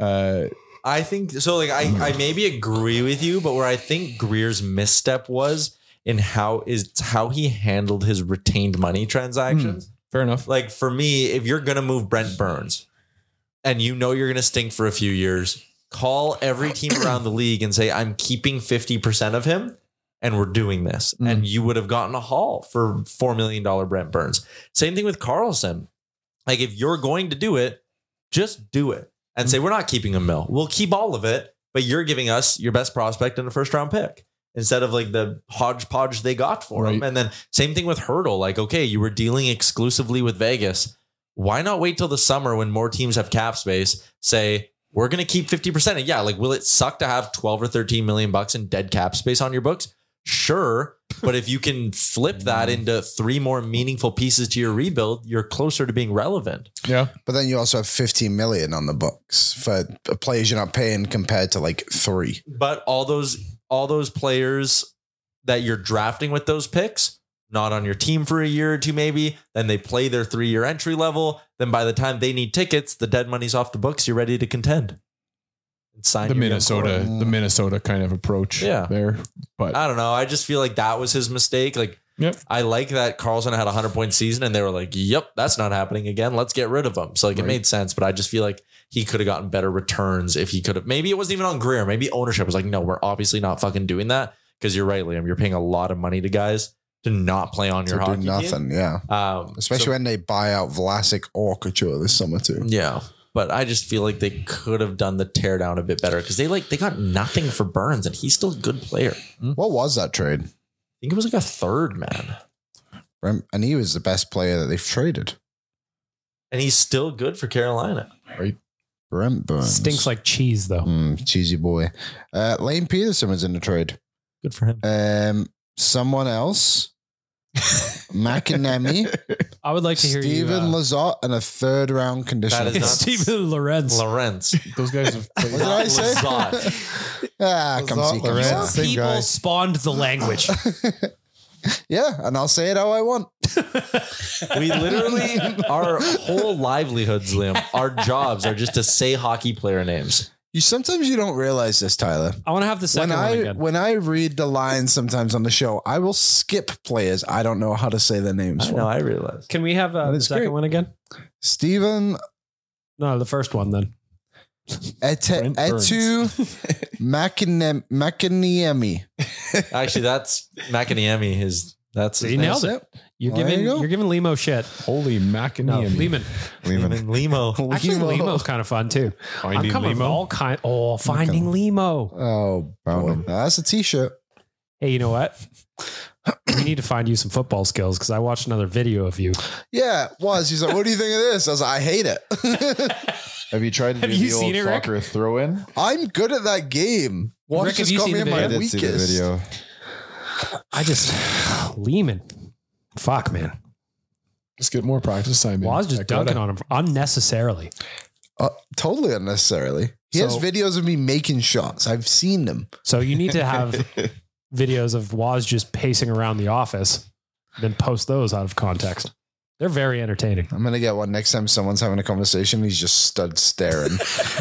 I think so. Like I maybe agree with you, but where I think Greer's misstep was in how he handled his retained money transactions. fair enough. Like for me, if you're gonna move Brent Burns and you know you're gonna stink for a few years, call every team around the league and say, I'm keeping 50% of him and we're doing this. And you would have gotten a haul for $4 million Brent Burns. Same thing with Carlson. Like if you're going to do it, just do it and say, we're not keeping a mill. We'll keep all of it, but you're giving us your best prospect in the 1st-round pick instead of like the hodgepodge they got for him. And then same thing with Hurdle. Like, okay, you were dealing exclusively with Vegas. Why not wait till the summer when more teams have cap space? Say, we're going to keep 50%. And yeah, like, will it suck to have 12 or 13 million bucks in dead cap space on your books? Sure. But if you can flip that into 3 more meaningful pieces to your rebuild, you're closer to being relevant. Yeah. But then you also have 15 million on the books for players you're not paying compared to like 3. But all those players that you're drafting with those picks, not on your team for a year or two, maybe, then they play their 3-year entry level. Then by the time they need tickets, the dead money's off the books. You're ready to contend. And sign The your young core. Minnesota kind of approach there. But I don't know. I just feel like that was his mistake. Like, I like that Carlson had a 100-point season and they were like, yep, that's not happening again. Let's get rid of him. So like it made sense, but I just feel like he could have gotten better returns if he could have. Maybe it wasn't even on Greer. Maybe ownership was like, no, we're obviously not fucking doing that. Because you're right, Liam. You're paying a lot of money to guys to not play on your hockey do nothing, team. yeah. Especially when they buy out Vlasic or Couture this summer too. Yeah. But I just feel like they could have done the teardown a bit better because they got nothing for Burns and he's still a good player. What was that trade? I think it was like a 3rd, man. And he was the best player that they've traded. And he's still good for Carolina. Right. Brent Burns. Stinks like cheese, though. Cheesy boy. Lane Peterson was in the trade. Good for him. Someone else McAnemy, I would like to hear Steven you. Lizotte, and a third round conditional. That is not- Steven Lorenz. Lorenz. Those guys have played. What did I say? Lizotte. Come Lizotte, see, come Lorenz. see. Same People guy. spawned the language. Yeah, and I'll say it how I want. We literally, our whole livelihoods, Liam, our jobs are just to say hockey player names. Sometimes you don't realize this, Tyler. I want to have the second one again. When I read the lines sometimes on the show, I will skip players I don't know how to say their names for. I realize. Can we have the is second great. one again? Steven No, the first one then. Brent Burns. Etu Makaniemi. Actually, that's McAniemi. That's So his you name. nailed it. You're There giving you go. you're giving Limo shit. Holy No, Macadamia. Lehman. Lehman. Limo. Actually, Limo. Limo's kind of fun too. Finding I'm coming with Limo? all kind. Oh, Finding Limo. Oh, Found boy. him. That's a t-shirt. Hey, you know what? We need to find you some football skills because I watched another video of you. Yeah, it was. He's like, what do you think of this? I was like, I hate it. Have you tried to Have do you the seen old it, Rick? soccer throw in? I'm good at that game. What Rick, have just you got seen me the in my I video? did see the weakest. video. I just Lehman. Fuck, man. Just get more practice time. Well, I was just dunking on him unnecessarily. Totally unnecessarily. He has So- videos of me making shots. I've seen them. So you need to have videos of Waz just pacing around the office, then post those out of context. They're very entertaining. I'm going to get one next time someone's having a conversation. He's just stood staring.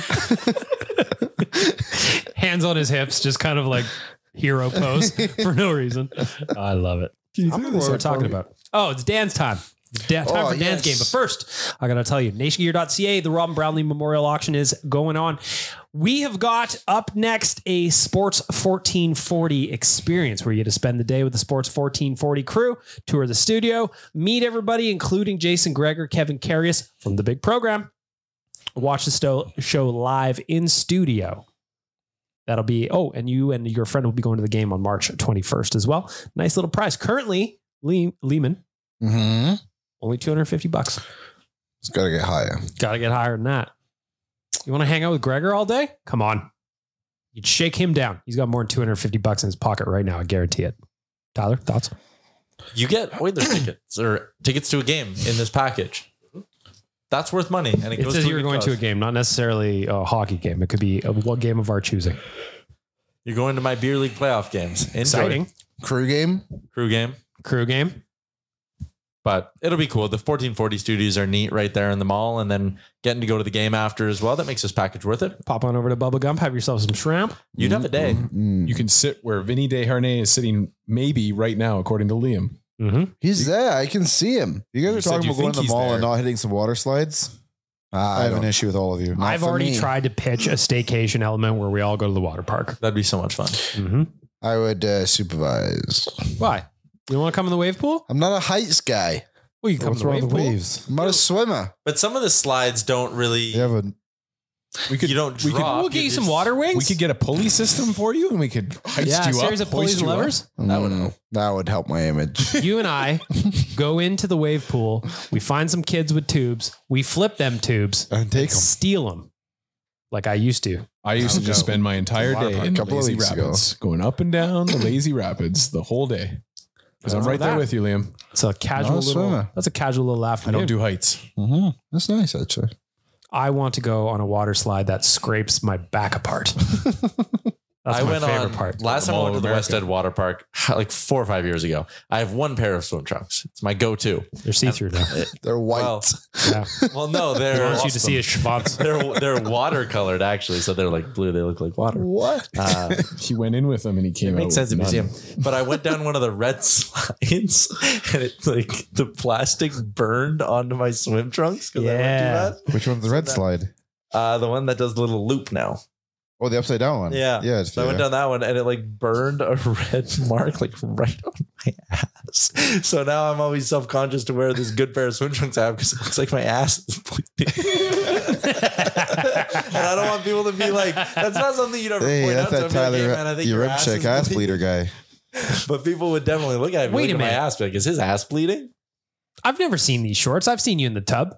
Hands on his hips, just kind of like hero pose for no reason. I love it. I remember what we're talking about. Oh, it's dance time. It's time Oh, for dance yes. game. But first, I got to tell you, nationgear.ca, the Robin Brownlee Memorial Auction is going on. We have got up next a Sports 1440 experience where you get to spend the day with the Sports 1440 crew, tour the studio, meet everybody, including Jason Greger, Kevin Carius from the big program. Watch the show live in studio. That'll be, and you and your friend will be going to the game on March 21st as well. Nice little price. Currently, Lehman, Mm-hmm. only $250. It's got to get higher. Got to get higher than that. You want to hang out with Gregor all day? Come on. You'd shake him down. He's got more than $250 in his pocket right now. I guarantee it. Tyler, thoughts? You get Oilers tickets or tickets to a game in this package. That's worth money. And it It goes says to you're a good going to a cause. game, not necessarily a hockey game. It could be a game of our choosing. You're going to my beer league playoff games. Enjoy. Exciting. Crew game. Crew game. Crew game. But it'll be cool. The 1440 studios are neat right there in the mall, and then getting to go to the game after as well. That makes this package worth it. Pop on over to Bubba Gump. Have yourself some shrimp. You'd have a day. You can sit where Vinny Desharnais is sitting, maybe right now, according to Liam. Mm-hmm. He's there. I can see him. You guys You are said talking you about going think to the he's mall there. and not hitting some water slides. I have an don't- issue with all of you. I've for already me. tried to pitch a staycation element where we all go to the water park. That'd be so much fun. Mm-hmm. I would supervise. Why? You want to come in the wave pool? I'm not a heights guy. Well, you can come What's in the wrong wave with the pool. waves? I'm not a swimmer. But some of the slides don't really. You have a We could, You don't we drop. We'll get you some just- water wings. we could get a pulley system for you, and we could heist yeah, a you series up, of pulleys hoist and you up. levers. That would help my image. You and I go into the wave pool. We find some kids with tubes. We flip them tubes and take them. steal them like I used to. I used to just spend my entire Water day park in a couple of Lazy weeks ago. Rapids, going up and down the Lazy Rapids the whole day. Because I'm What's right with there that? with you, Liam. It's a casual Not a little. swimmer. That's a casual little I afternoon. don't do heights. Mm-hmm. That's nice, actually. I want to go on a water slide that scrapes my back apart. That's I my went favorite on part. last time I Mall went to of the West America. End Water Park like 4 or 5 years ago. I have one pair of swim trunks. It's my go-to. They're see-through now. They're white. Well, Yeah. well, no, I they're want you to see his schwanz. they're watercolored actually, so they're like blue. They look like water. What? He went in with them and he came It out makes sense in with none. museum. But I went down one of the red slides, and it's like the plastic burned onto my swim trunks because I went Yeah. too fast. Which one's the red slide? The one that does the little loop now. Oh, the upside down one. Yeah. Yeah. So I went down that one, and it like burned a red mark like right on my ass. So now I'm always self-conscious to wear this good pair of swim trunks I have because it looks like my ass is bleeding. And I don't want people to be like, that's not something you'd ever Hey, point that's out to that me. Like, Tyler, hey, man, I think your your rib ass check is ass bleeding. bleeder guy. But people would definitely look at me. Wait look a at my minute. ass, be like, is his ass bleeding? I've never seen these shorts. I've seen you in the tub.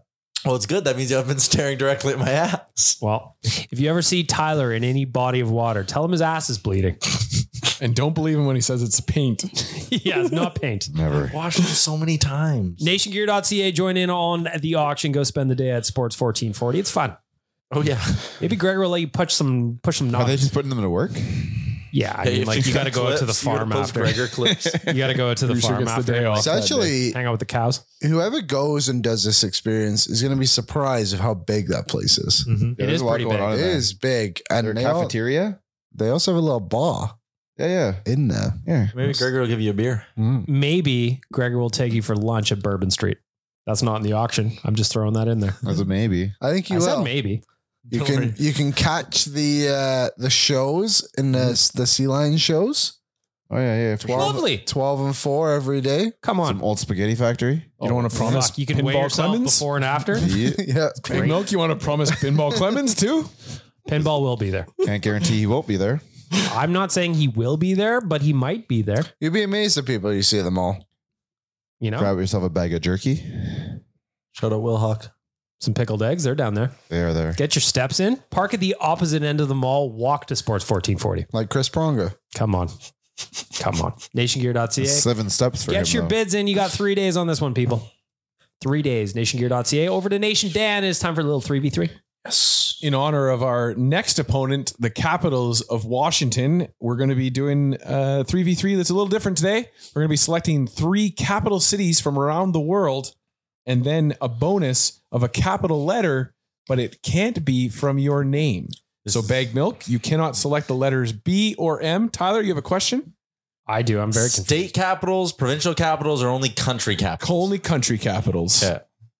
Well, it's good. That means you haven't been staring directly at my ass. Well, if you ever see Tyler in any body of water, tell him his ass is bleeding. And don't believe him when he says it's paint. Yeah, it's not paint. Never. Watched it so many times. NationGear.ca, join in on the auction. Go spend the day at Sports 1440. It's fun. Oh, yeah. Maybe Gregor will let you push some Are they knobs. just putting them to work? Yeah, I mean, like, you got to go out to the Clips, you gotta farm post after. Gregor clips. You got to go out to the Producer farm gets the after. day off. It's actually, Hang out with the cows. whoever goes and does this experience is going to be surprised of how big that place is. It there's is a lot pretty going big. on It in there. is big. And Their they, cafeteria? they also have a little bar Yeah. in there. Yeah. Maybe Gregor will give you a beer. Maybe Gregor will take you for lunch at Bourbon Street. That's not in the auction. I'm just throwing that in there. That's a maybe. I think you I said will. maybe. You can catch the shows in the Sea Lion shows. Oh, yeah. For sure. Lovely. 12 and 4 every day. Come on. Some old spaghetti factory. You don't want to promise Fuck, you can weigh Pinball yourself Clemens? before and after. Yeah. Big Milk, you want to promise Pinball Clemens too? Pinball will be there. Can't guarantee he won't be there. I'm not saying he will be there, but he might be there. You'd be amazed at people you see at the mall. You know, Grab yourself a bag of jerky. Shout out Will Hawk. some pickled eggs. They're down there. They are there. Get your steps in. Park at the opposite end of the mall. Walk to Sports 1440. Like Chris Pronger. Come on. Come on. NationGear.ca. 7 steps for him. Get your though. bids in. You got 3 days on this one, people. 3 days. NationGear.ca. Over to Nation Dan. It's time for a little 3v3. Yes. In honor of our next opponent, the Capitals of Washington, we're going to be doing 3v3 that's a little different today. We're going to be selecting 3 capital cities from around the world and then a bonus of a capital letter, but it can't be from your name. So Bag Milk, you cannot select the letters B or M. Tyler, you have a question? I do. I'm very confused. State capitals, provincial capitals, or only country capitals? Only country capitals. Okay.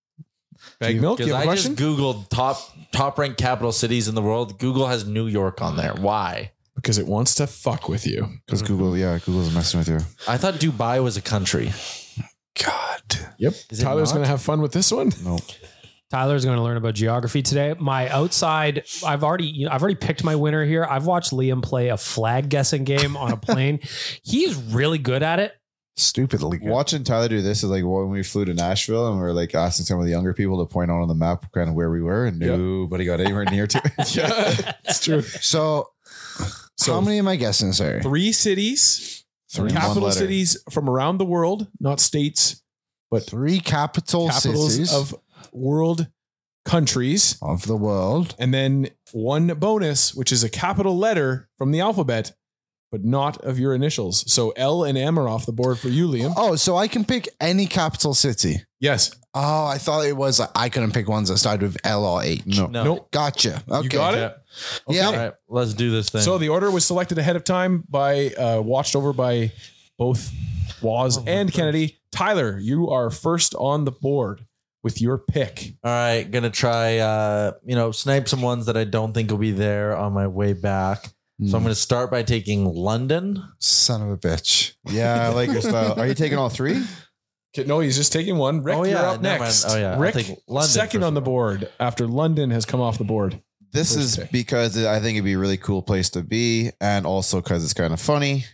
Bag Milk, you Because have a I question? just Googled top ranked capital cities in the world. Google has New York on there. Why? Because it wants to fuck with you. Because Google's messing with you. I thought Dubai was a country. God. Yep. Is it Tyler's not? going to have fun with this one. No. Tyler's going to learn about geography today. My outside, I've already picked my winner here. I've watched Liam play a flag guessing game on a plane. He's really good at it. Stupidly good. Watching Tyler do this is like when we flew to Nashville and we were like asking some of the younger people to point out on the map kind of where we were, and nobody got anywhere near to it. Yeah, it's true. So how many am I guessing, sir? 3 cities, Three in one capital letter. cities from around the world, not states, but 3 capital capitals cities of world countries. of the world. And then one bonus, which is a capital letter from the alphabet, but not of your initials. So L and M are off the board for you, Liam. Oh, so I can pick any capital city. Yes. Oh, I thought it was like I couldn't pick ones that started with L or H. No. Nope. Gotcha. Okay. You got it? Yeah. All right, let's do this thing. So the order was selected ahead of time by, watched over by both Waz and Kennedy. Tyler, you are first on the board with your pick. All right, gonna try snipe some ones that I don't think will be there on my way back. So I'm gonna start by taking London. Son of a bitch. Yeah, I like your style. Are you taking all 3? Okay, no, he's just taking one. Rick, Oh, you're yeah, up never next. mind. Oh, yeah, I'll Rick, take London second first. on the board after London has come off the board. This First is pick. because I think it'd be a really cool place to be, and also because it's kind of funny.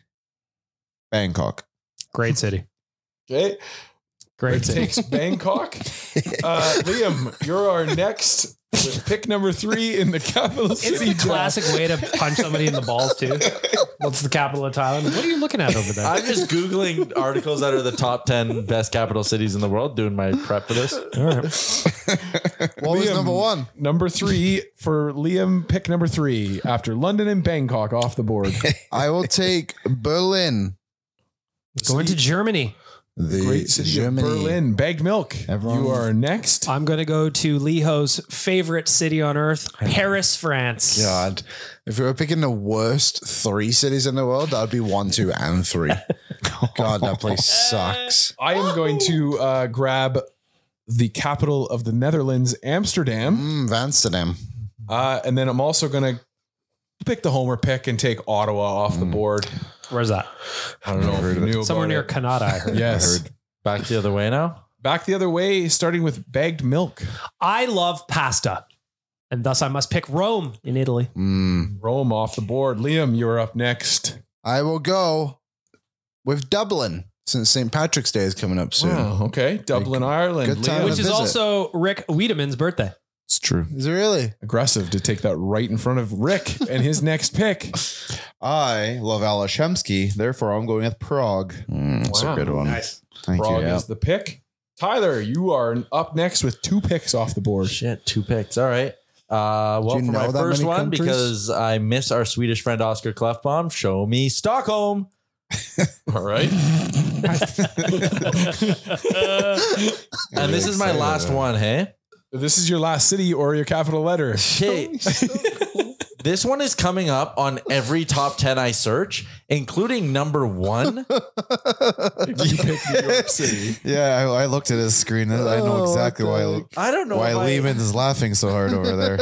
Bangkok. Great city. Okay. Great Rick city. takes Bangkok. Liam, you're our next with pick number 3 in the capital It's city. the classic way to punch somebody in the balls too. What's the capital of Thailand? What are you looking at over there? I'm just Googling articles that are the top 10 best capital cities in the world, doing my prep for this. All right. What was Liam. number 1? Number 3 for Liam, pick number 3 after London and Bangkok off the board. I will take Berlin. Going to Germany. The Great city Germany. of Berlin. Bagged Milk. Everyone- You are next. I'm going to go to Liho's favorite city on earth, Paris, France. God. If we were picking the worst 3 cities in the world, that would be 1, 2, and 3. God, that place sucks. I am going to grab the capital of the Netherlands, Amsterdam. Amsterdam. And then I'm also going to pick the homer pick and take Ottawa off the board. Where's that? I don't know if you knew Somewhere about near it. Canada, I heard. Yes. Back the other way now. Back the other way, starting with Bagged Milk. I love pasta, and thus I must pick Rome in Italy. Rome off the board. Liam, you're up next. I will go with Dublin. since St. Patrick's Day is coming up soon. Wow, okay. Dublin, Ireland. good time Liam. Which is visit. also Rick Wiedemann's birthday. It's true. Is it really? Aggressive to take that right in front of Rick and his next pick. I love Alashemsky, therefore I'm going with Prague. That's Wow. a good one. Nice. Thank Prague you. Yeah. is the pick. Tyler, you are up next with 2 picks off the board. Shit, 2 picks. All right. Well, Do you for my know that first many one, countries? because I miss our Swedish friend Oscar Clefbaum, show me Stockholm. All right. And this is my last one, hey? This is your last city or your capital letter. Okay. This one is coming up on every top 10 I search, including number 1. If you pick New York City. Yeah, I looked at his screen. I know exactly I don't know why if Lehman is laughing so hard over there.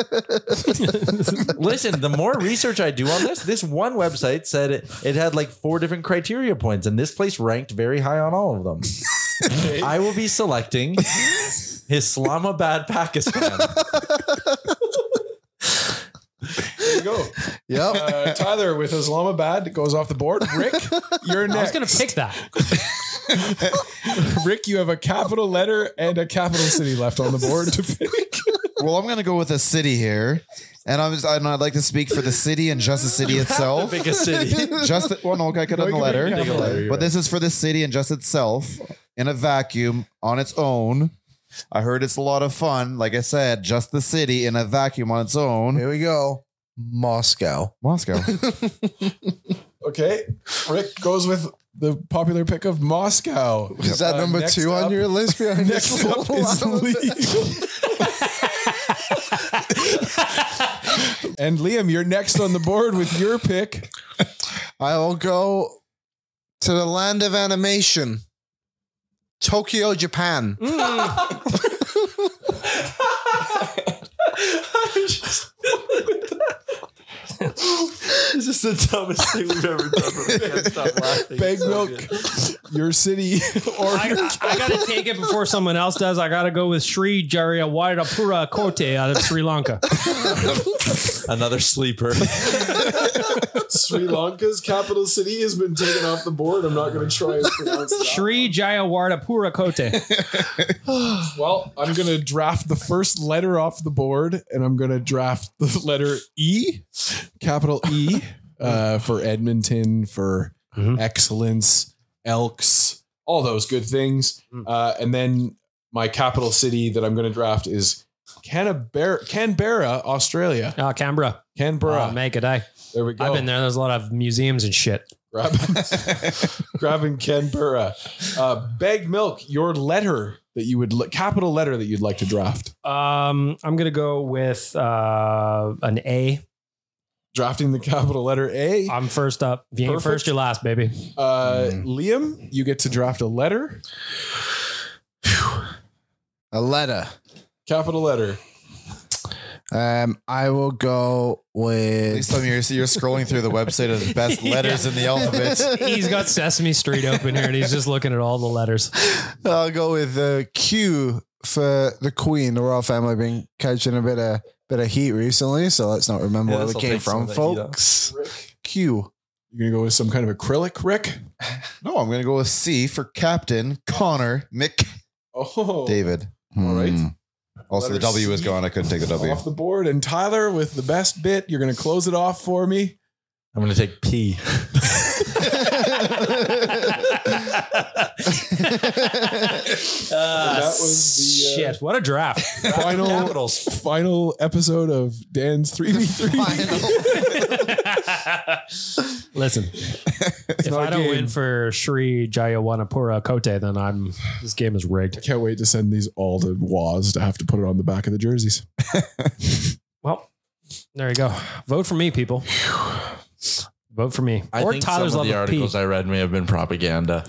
Listen, the more research I do on this one website said it had like 4 different criteria points, and this place ranked very high on all of them. I will be selecting Islamabad, Pakistan. There you go. Yep. Tyler with Islamabad goes off the board. Rick, you're I was next. going to pick that. Rick, you have a capital letter and a capital city left on the board to pick. Well, I'm going to go with a city here. And I'd like to speak for the city and just the city itself. Pick a city. I could have the letter. But this is for the city and just itself in a vacuum on its own. I heard it's a lot of fun. Like I said, just the city in a vacuum on its own. Here we go. Moscow. Moscow. Okay. Rick goes with the popular pick of Moscow. Is that number next 2 on up- your list behind Next up is Liam. And Liam, you're next on the board with your pick. I will go to the land of animation. Tokyo, Japan. This is the dumbest thing we've ever done. But I can't stop laughing. Big It's so Milk, good. your city or I got to take it before someone else does. I got to go with Sri Jayawardenepura Kotte out of Sri Lanka. Another sleeper. Sri Lanka's capital city has been taken off the board. I'm not going to try and pronounce that. Sri Jayawardenepura Kotte. Well, I'm going to draft the first letter off the board, and I'm going to draft the letter E, capital E, for Edmonton, for excellence, Elks, all those good things. And then my capital city that I'm going to draft is Canberra, Australia. Oh, Canberra. Canberra. Oh, make it, eh? There we go. I've been there. There's a lot of museums and shit. Grabbing Canberra. Bag Milk, your letter that you would capital letter that you'd like to draft. I'm gonna go with an A. Drafting the capital letter A. I'm first up. If you ain't Perfect. first, you're last, baby. Liam, you get to draft a letter. A letter. Capital letter. I will go with. Please tell me you're scrolling through the website of the best letters in the alphabet. He's got Sesame Street open here, and he's just looking at all the letters. I'll go with Q for the Queen. The royal family been catching a bit of heat recently, so let's not remember Yeah, where we this'll came take some from, of that heat off. folks. Q. You're going to go with some kind of acrylic, Rick? No, I'm going to go with C for Captain Connor Mick Oh. David. All right. Also, the Letter W was C. gone. I couldn't take the W. Off the board. And Tyler with the best bit. You're going to close it off for me. I'm going to take P. That was the Shit, what a draft. final episode of Dan's 3v3. Listen, if not I a don't game. win for Sri Jayawardenepura Kotte, then this game is rigged. I can't wait to send these all to Waz to have to put it on the back of the jerseys. Well, there you go. Vote for me, people. Vote for me. I think Tyler's some of the level P. articles I read may have been propaganda.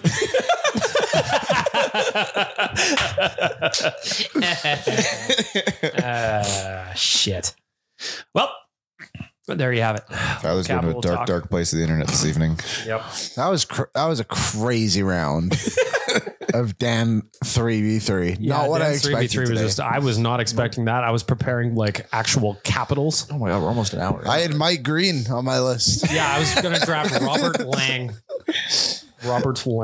Shit. Well, there you have it. Tyler's going to a Capital dark, talk. dark place of the internet this evening. Yep. That was a crazy round of Dan 3v3. Not what I Dan's expected 3v3 today. was I was not expecting that. I was preparing like actual capitals. Oh my God, we're almost an hour. I had Mike Green on my list. Yeah, I was going to draft Robert Lang. Robert Lang.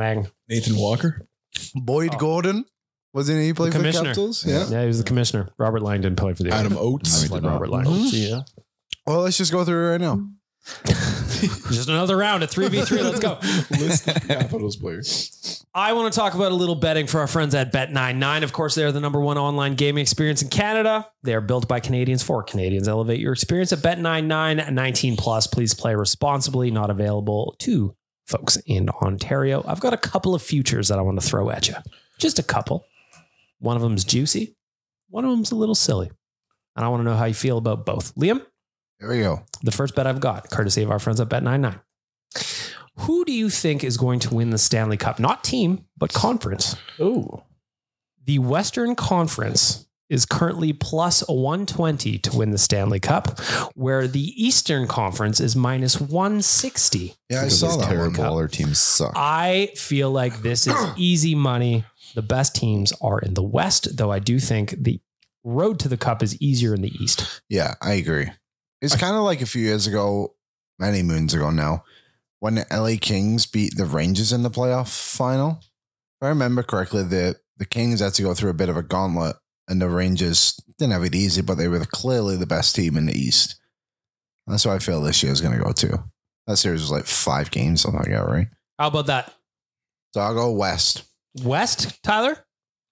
Nathan Walker. Boyd Gordon. Wasn't he play for the Capitals? Yeah, he was the commissioner. Robert Lang didn't play for the Adam Oates. Like Robert Lang. Yeah. Well, let's just go through it right now. Just another round at 3v3. Let's go. List of Capitals players. I want to talk about a little betting for our friends at Bet99. Of course, they're the number one online gaming experience in Canada. They are built by Canadians for Canadians. Elevate your experience at Bet99 19 plus. Please play responsibly. Not available to folks in Ontario. I've got a couple of futures that I want to throw at you. Just a couple. One of them's juicy. One of them's a little silly. And I want to know how you feel about both. Liam? There we go. The first bet I've got, courtesy of our friends at Bet99. Who do you think is going to win the Stanley Cup? Not team, but conference. Oh. The Western Conference is currently plus 120 to win the Stanley Cup, where the Eastern Conference is minus 160. Yeah, I saw that one. Terrible. Our teams suck. I feel like this is easy money. The best teams are in the West, though I do think the road to the Cup is easier in the East. Yeah, I agree. It's kind of like a few years ago, many moons ago now, when the LA Kings beat the Rangers in the playoff final. If I remember correctly, the Kings had to go through a bit of a gauntlet, and the Rangers didn't have it easy, but they were clearly the best team in the East. That's what I feel this year is going to go to. That series was like 5 games, something like that, right? How about that? So I'll go West. West, Tyler?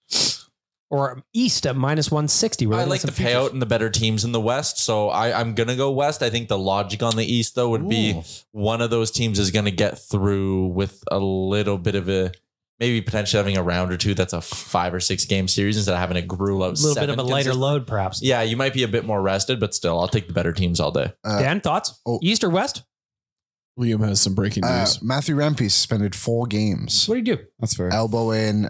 Or East at minus 160? I like the payout and the better teams in the West, so I'm going to go West. I think the logic on the East, though, would be one of those teams is going to get through with a little bit of a, maybe potentially having a round or two that's a 5 or 6 game series instead of having a gruel out. A little bit of a lighter load, perhaps. Yeah, you might be a bit more rested, but still, I'll take the better teams all day. Dan, thoughts? East or West? Liam has some breaking news. Matthew Rempe suspended 4 games. What do you do? That's fair. Elbow in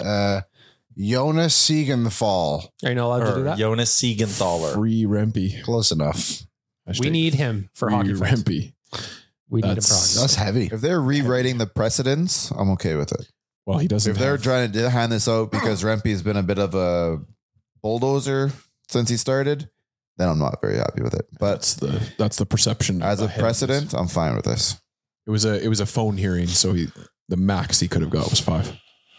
Jonas Siegenthaler. Are you not allowed to do that? Jonas Siegenthaler. Free Rempe. Close enough. We need him for hockey friends. Rempe. We need him for That's- hockey. That's heavy. If they're rewriting the precedents, I'm okay with it. Well, he doesn't. If they're trying to hand this out because Rempe's been a bit of a bulldozer since he started, then I'm not very happy with it. But that's the perception. as a ahead of precedent, I'm fine with this. It was a phone hearing, so the max he could have got was 5, and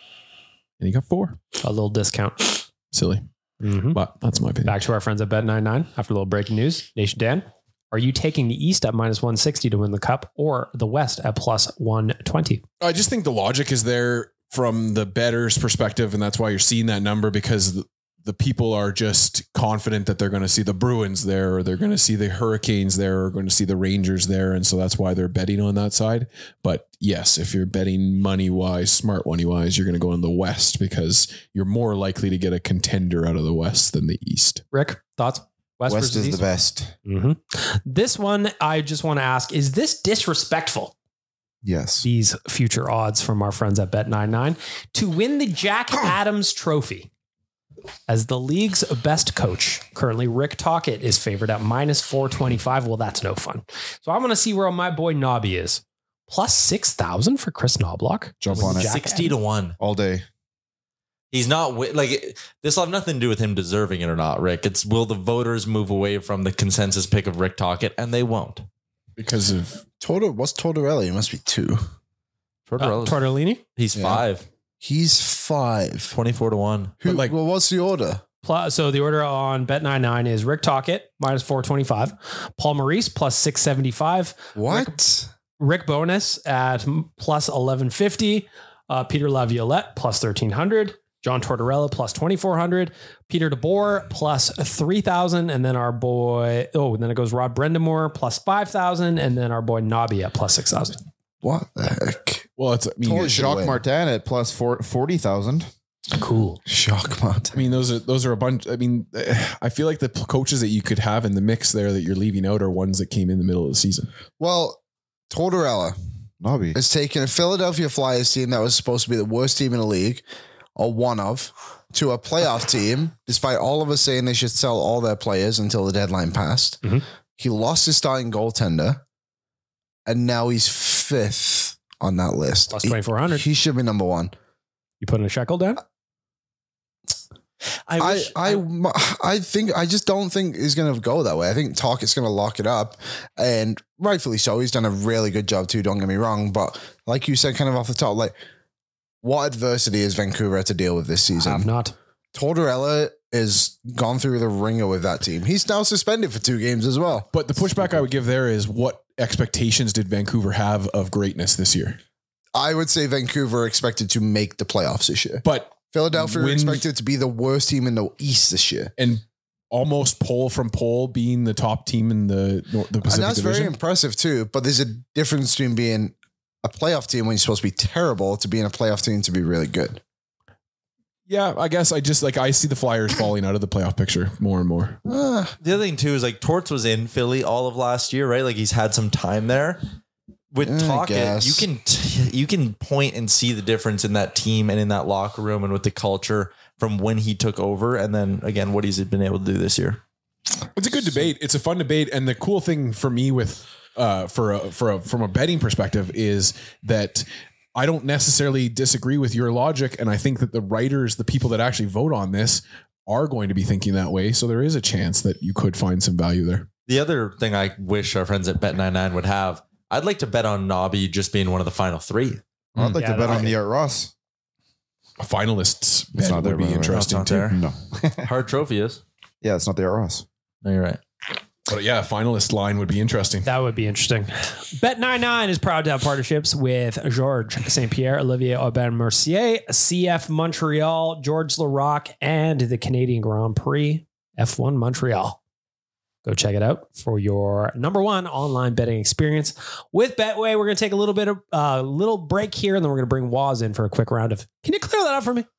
he got 4. A little discount. Silly, but that's my opinion. Back to our friends at Bet99 after a little breaking news. Nation Dan, are you taking the East at minus 160 to win the Cup or the West at plus 120? I just think the logic is there from the bettor's perspective, and that's why you're seeing that number, because the people are just confident that they're going to see the Bruins there, or they're going to see the Hurricanes there, or going to see the Rangers there. And so that's why they're betting on that side. But yes, if you're betting money wise, smart money wise, you're going to go in the West because you're more likely to get a contender out of the West than the East. Rick, thoughts? West versus is East? the best. This one, I just want to ask, is this disrespectful? Yes. These future odds from our friends at Bet99 to win the Jack Adams Trophy as the league's best coach. Currently, Rick Tocchet is favored at minus 425. Well, that's no fun. So I'm going to see where my boy Nobby is. Plus 6,000 for Chris Knobloch. Jump on it. 60 to 1 all day. He's not this will have nothing to do with him deserving it or not, Rick. It's will the voters move away from the consensus pick of Rick Tocchet, and they won't. Because of What's Tortorelli? It must be 2. Tortellini? He's 5. He's 5. 24 to 1. Who, well, what's the order? So the order on Bet99 is Rick Tocchet, minus 425. Paul Maurice, plus 675. What? Rick Bonus at plus 1150. Peter Laviolette, plus 1300. John Tortorella, plus 2400. Peter DeBoer, plus 3000. And then our boy, then it goes Rod Brendamore, plus 5000. And then our boy Nobby at plus 6000. What the heck? Well, it's Jacques Martin at plus 40,000. Cool. Jacques Martin. I mean, those are a bunch. I mean, I feel like the coaches that you could have in the mix there that you're leaving out are ones that came in the middle of the season. Well, Tortorella Nobby is taking a Philadelphia Flyers team that was supposed to be the worst team in the league, or one of, to a playoff team, despite all of us saying they should sell all their players until the deadline passed. He lost his starting goaltender, and now he's 5th on that list. Plus 2,400. He should be number 1. You putting a shekel down? I just don't think he's going to go that way. I think Tocchett's going to lock it up, and rightfully so. He's done a really good job too. Don't get me wrong, but like you said, kind of off the top, like what adversity has Vancouver had to deal with this season? Have not. Tortorella has gone through the ringer with that team. He's now suspended for 2 games as well. But the pushback I would give there is, what expectations did Vancouver have of greatness this year? I would say Vancouver expected to make the playoffs this year. But Philadelphia expected to be the worst team in the East this year. And almost pole from pole being the top team in the Pacific And that's Division. very impressive too. But there's a difference between being a playoff team when you're supposed to be terrible to being a playoff team to be really good. Yeah, I guess I see the Flyers falling out of the playoff picture more and more. The other thing too is like Torts was in Philly all of last year, right? Like he's had some time there. With Tocchet, you can point and see the difference in that team and in that locker room and with the culture from when he took over, and then again what he's been able to do this year. It's a good debate. It's a fun debate, and the cool thing for me with from a betting perspective is that I don't necessarily disagree with your logic, and I think that the writers, the people that actually vote on this, are going to be thinking that way. So there is a chance that you could find some value there. The other thing I wish our friends at Bet99 would have, I'd like to bet on Nobby just being one of the final 3. I'd like to bet on Art Ross. Finalists It's not would there, be by the way. interesting Not too. there. No. Hard trophy is. Yeah, it's not the Art Ross. No, you're right. But yeah, finalist line would be interesting. That would be interesting. Bet99 is proud to have partnerships with Georges St. Pierre, Olivier Aubin-Mercier, CF Montreal, Georges Larac, and the Canadian Grand Prix F1 Montreal. Go check it out for your number 1 online betting experience with Betway. We're going to take a little bit of little break here, and then we're going to bring Waz in for a quick round of. Can you clear that up for me?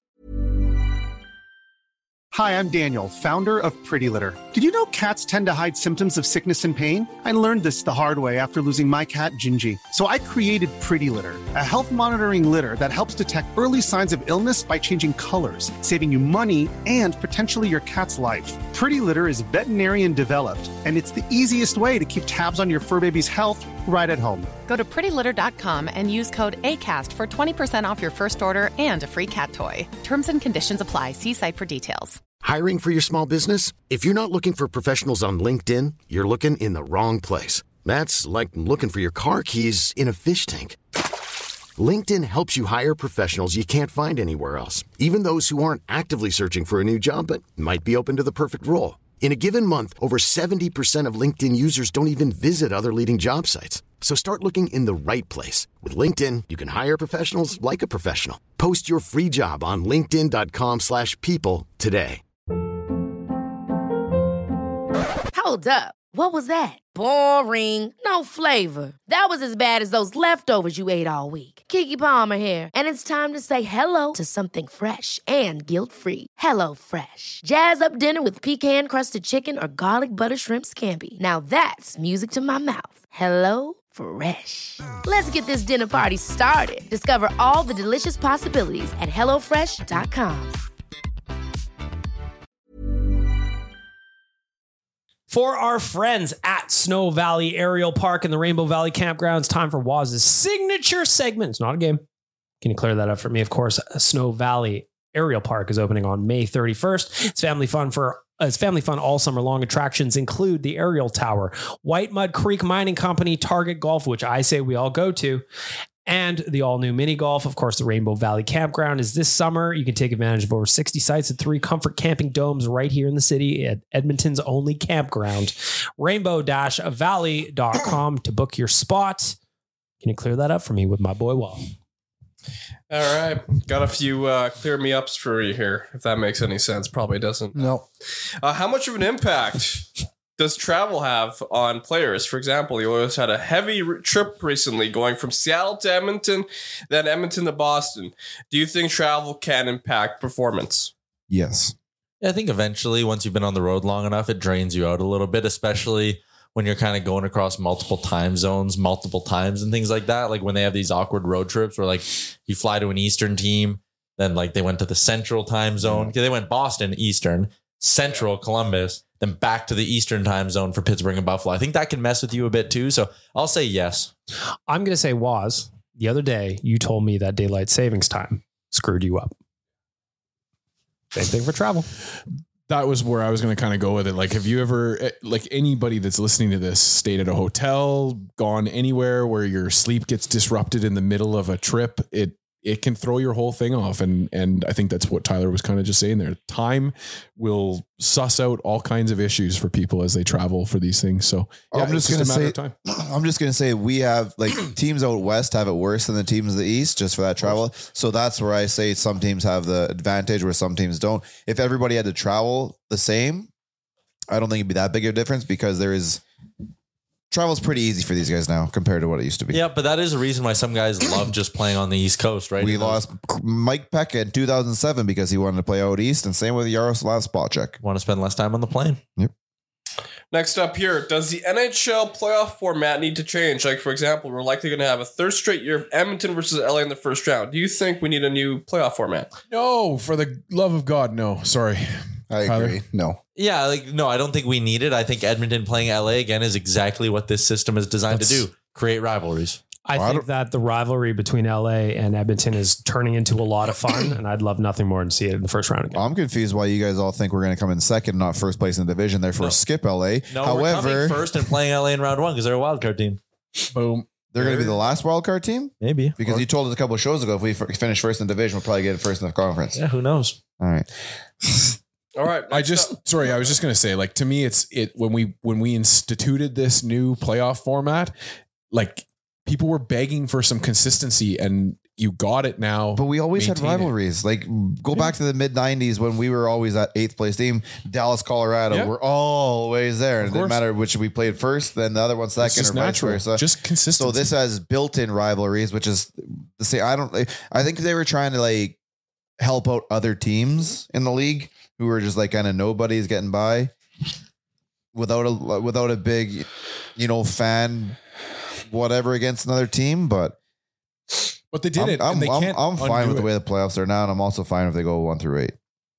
Hi, I'm Daniel, founder of Pretty Litter. Did you know cats tend to hide symptoms of sickness and pain? I learned this the hard way after losing my cat, Gingy. So I created Pretty Litter, a health monitoring litter that helps detect early signs of illness by changing colors, saving you money and potentially your cat's life. Pretty Litter is veterinarian developed, and it's the easiest way to keep tabs on your fur baby's health right at home. Go to prettylitter.com and use code ACAST for 20% off your first order and a free cat toy. Terms and conditions apply. See site for details. Hiring for your small business? If you're not looking for professionals on LinkedIn, you're looking in the wrong place. That's like looking for your car keys in a fish tank. LinkedIn helps you hire professionals you can't find anywhere else, even those who aren't actively searching for a new job but might be open to the perfect role. In a given month, over 70% of LinkedIn users don't even visit other leading job sites. So start looking in the right place. With LinkedIn, you can hire professionals like a professional. Post your free job on linkedin.com/people today. Hold up. What was that? Boring. No flavor. That was as bad as those leftovers you ate all week. Keke Palmer here, and it's time to say hello to something fresh and guilt-free. Hello Fresh. Jazz up dinner with pecan-crusted chicken or garlic butter shrimp scampi. Now that's music to my mouth. Hello Fresh. Let's get this dinner party started. Discover all the delicious possibilities at hellofresh.com. For our friends at Snow Valley Aerial Park and the Rainbow Valley Campgrounds, time for Waz's signature segment. It's not a game. Can you clear that up for me? Of course, Snow Valley Aerial Park is opening on May 31st. It's family fun all summer long. Attractions include the Aerial Tower, White Mud Creek Mining Company, Target Golf, which I say we all go to, and the all-new mini golf. Of course, the Rainbow Valley Campground is this summer. You can take advantage of over 60 sites at 3 comfort camping domes right here in the city at Edmonton's only campground. Rainbow-valley.com to book your spot. Can you clear that up for me with my boy Wall? All right. Got a few clear me ups for you here, if that makes any sense. Probably doesn't. No. How much of an impact does travel have on players? For example, the Oilers had a heavy trip recently going from Seattle to Edmonton, then Edmonton to Boston. Do you think travel can impact performance? Yes. I think eventually, once you've been on the road long enough, it drains you out a little bit, especially when you're kind of going across multiple time zones, multiple times and things like that. Like when they have these awkward road trips where like you fly to an Eastern team, then like they went to the Central time zone. They went Boston, Eastern, Central, Columbus, then back to the Eastern time zone for Pittsburgh and Buffalo. I think that can mess with you a bit too. So I'll say yes. I'm going to say Waz. The other day, you told me that daylight savings time screwed you up. Same thing for travel. That was where I was going to kind of go with it. Like, have you ever, like anybody that's listening to this, stayed at a hotel, gone anywhere where your sleep gets disrupted in the middle of a trip? it can throw your whole thing off. And I think that's what Tyler was kind of just saying there. Time will suss out all kinds of issues for people as they travel for these things. So yeah, I'm just going to say we have like teams out west have it worse than the teams in the east just for that travel. So that's where I say some teams have the advantage where some teams don't. If everybody had to travel the same, I don't think it'd be that big of a difference because travel's pretty easy for these guys now compared to what it used to be. Yeah, but that is a reason why some guys love just playing on the East Coast, right? We lost Mike Pekka in 2007 because he wanted to play out east, and same with Yaroslav Spacek. Want to spend less time on the plane. Yep. Next up here, does the NHL playoff format need to change? Like, for example, we're likely going to have a third straight year of Edmonton versus LA in the first round. Do you think we need a new playoff format? No, for the love of God, no. Sorry. I agree. No. Yeah, no, I don't think we need it. I think Edmonton playing LA again is exactly what this system is designed to do. Create rivalries. I think that the rivalry between LA and Edmonton is turning into a lot of fun, and I'd love nothing more than see it in the first round again. I'm confused why you guys all think we're going to come in second, not first place in the division. Therefore, skip LA. No, we're coming first and playing LA in round one because they're a wild card team. Boom. They're going to be the last wild card team? Maybe. Because you told us a couple of shows ago, if we finish first in the division, we'll probably get first in the conference. Yeah, who knows? All right. All right. I was just going to say, like, to me, when we instituted this new playoff format, like people were begging for some consistency and you got it now. But we always had rivalries. Like go back to the mid 90s when we were always at 8th place team, Dallas, Colorado. Yeah. We're always there. It didn't matter which we played first, then the other one second or vice versa. Just consistency. So this has built-in rivalries, which is the same. I think they were trying to like help out other teams in the league who were just like kind of nobodies getting by without a big, fan whatever against another team. But they did it. I'm fine with the way the playoffs are now, and I'm also fine if they go 1 through 8.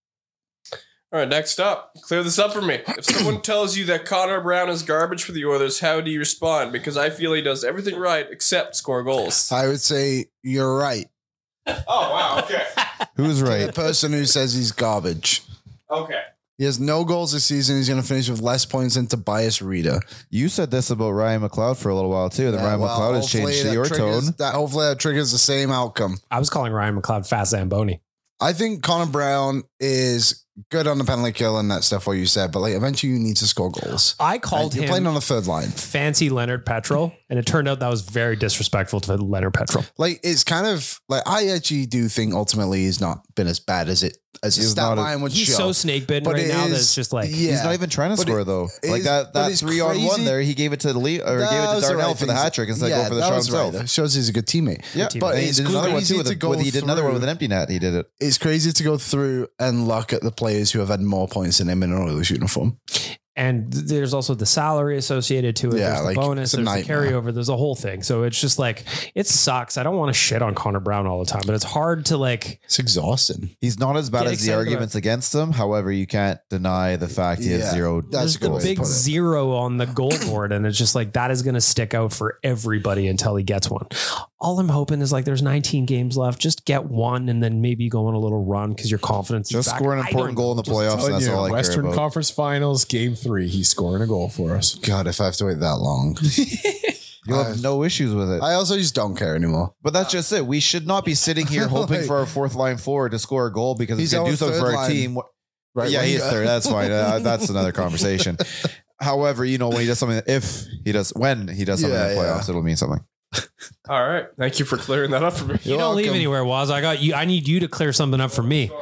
All right, next up, clear this up for me. If someone tells you that Connor Brown is garbage for the Oilers, how do you respond? Because I feel he does everything right except score goals. I would say you're right. Oh, wow. Okay. Who's right? The person who says he's garbage. Okay. He has no goals this season. He's going to finish with less points than Tobias Rita. You said this about Ryan McLeod for a little while too. Ryan McLeod has changed your tone. Hopefully that triggers the same outcome. I was calling Ryan McLeod fast Zamboni. I think Connor Brown is good on the penalty kill and that stuff, what you said, but like eventually you need to score goals. I called him playing on the third line. Fancy Leonard Petrol, and it turned out that was very disrespectful to Leonard Petrol. Like it's kind of like I actually do think ultimately he's not been as bad as his stat line would show. He's so snake bitten right now that it's just like he's not even trying to score though. Like that 3-on-1 there, he gave it to Lee or gave it to Darnell for the hat trick instead of go for the shot himself. Right. Shows he's a good teammate. Yeah, but he did another one too. He did another one with an empty net. He did it. It's crazy to go through and look at the players who have had more points than him in an Oilers uniform. And there's also the salary associated to it. Yeah, there's the bonus, there's the carryover, there's a whole thing. So it's just like, it sucks. I don't want to shit on Connor Brown all the time, but it's hard to like. It's exhausting. He's not as bad as the arguments against him. However, you can't deny the fact he has zero. There's the big zero on the goal board. And it's just like, that is going to stick out for everybody until he gets one. All I'm hoping is like, there's 19 games left. Just get one and then maybe go on a little run because your confidence is back. Score an important goal in the playoffs. And that's all I care Western about. Conference Finals, Game 3. He's scoring a goal for us. God, if I have to wait that long. You'll have no issues with it. I also just don't care anymore. But that's just it. We should not be sitting here hoping for our fourth line forward to score a goal because he's going to do something for our team. Right? Yeah, he's third. That's fine. That's another conversation. However, when he does something, when he does something in the playoffs, it'll mean something. All right. Thank you for clearing that up for me. You don't leave anywhere, Waz. I need you to clear something up for me.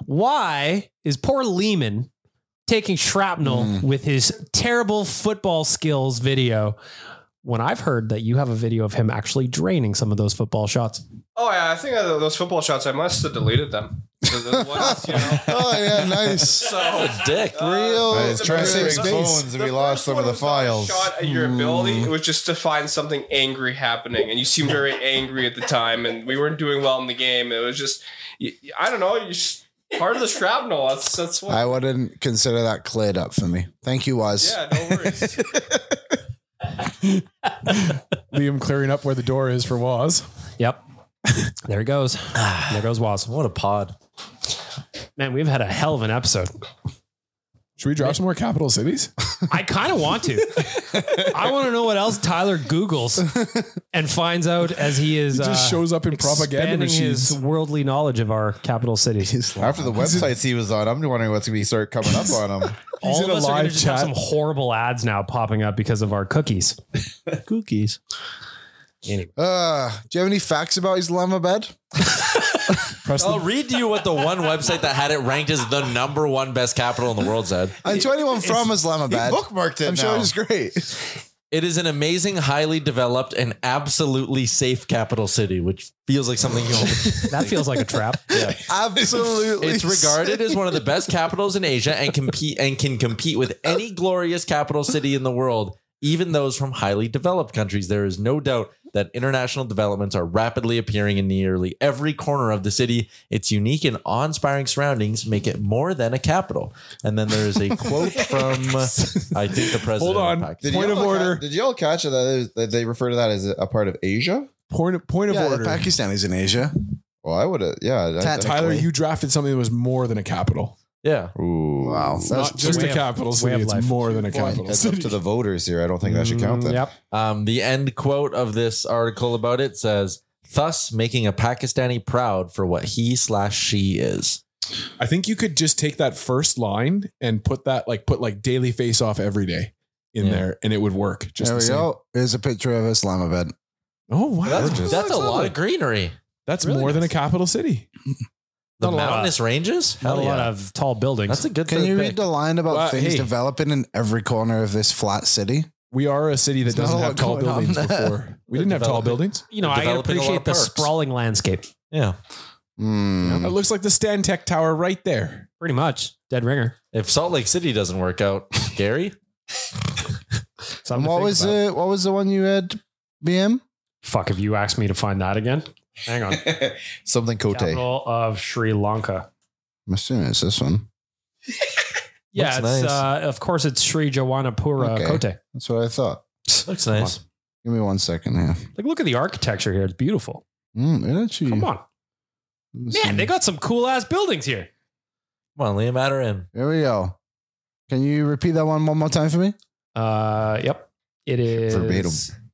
Why is poor Lehman taking shrapnel with his terrible football skills video when I've heard that you have a video of him actually draining some of those football shots? Oh, yeah. I think those football shots, I must have deleted them. The ones, Oh, yeah. Nice. So, dick. I was trying to save phones and we lost some of the files. Shot at your ability. It was just to find something angry happening. And you seemed very angry at the time. And we weren't doing well in the game. It was just, I don't know. You just part of the shrapnel. That's what I wouldn't consider that cleared up for me. Thank you, Waz. Yeah, no worries. Liam clearing up where the door is for Waz. Yep. There he goes. There goes Waz. What a pod. Man, we've had a hell of an episode. Should we drop some more capital cities? I kind of want to. I want to know what else Tyler Googles and finds out as he is He just shows up in propaganda expanding his machines. worldly knowledge of our capital cities. After the websites he was on, I'm wondering what's going to start coming up on him. All in of a us are going to live just have chat. some horrible ads now popping up because of our cookies. Cookies. Anyway. Do you have any facts about Islamabad? I'll read to you what the one website that had it ranked as the number one best capital in the world said. And to anyone from Islamabad, He bookmarked it I'm sure now. it's great. It is an amazing, highly developed, and absolutely safe capital city, which feels like something you only. That feels like a trap. Yeah. Absolutely. It's regarded as one of the best capitals in Asia and can compete with any glorious capital city in the world, even those from highly developed countries. There is no doubt that international developments are rapidly appearing in nearly every corner of the city. Its unique and awe-inspiring surroundings make it more than a capital. And then there is a quote from, I think, the president. Hold on. of Pakistan. Point of order. Did you all catch that they refer to that as a part of Asia? Point of Yeah, order. Pakistan is in Asia. Well, I would have. Yeah. Tyler, you drafted something that was more than a capital. Yeah. Ooh. Wow. It's not just a capital way city. of It's life. more than a capital It's up city. to the voters here. I don't think that should count then. Yep. The end quote of this article about it says, thus making a Pakistani proud for what he/she is. I think you could just take that first line and put daily face off every day in there and it would work. Just There the we same. go. Here's a picture of Islamabad. Oh, wow. That's a lot of greenery. That's really more than a nice. capital city. The Not a lot. mountainous ranges? Not Hell a lot yeah. of tall buildings. That's a good Can third you pick. read the line about Well, things hey. developing in every corner of this flat city? We are a city that There's not doesn't a have lot tall going on buildings there. before. We didn't have tall buildings. You know, They're I developing a lot appreciate of the parks. sprawling landscape. Yeah. It looks like the Stantec Tower right there. Pretty much. Dead ringer. If Salt Lake City doesn't work out, Gary? Something to What think was about. it? What was the one you had? BM? Fuck, if you asked me to find that again. Hang on. Something Kote. Capital of Sri Lanka. I'm assuming it's this one. Yeah, Looks it's nice. of course it's Sri Jawanapura Okay. Kote. That's what I thought. Looks nice. Give me 1 second here. Like, look at the architecture here. It's beautiful. It actually, Come on. Man, they got some cool ass buildings here. Come on, Liam, add her in. There we go. Can you repeat that one more time for me? Yep. It is Verbatim.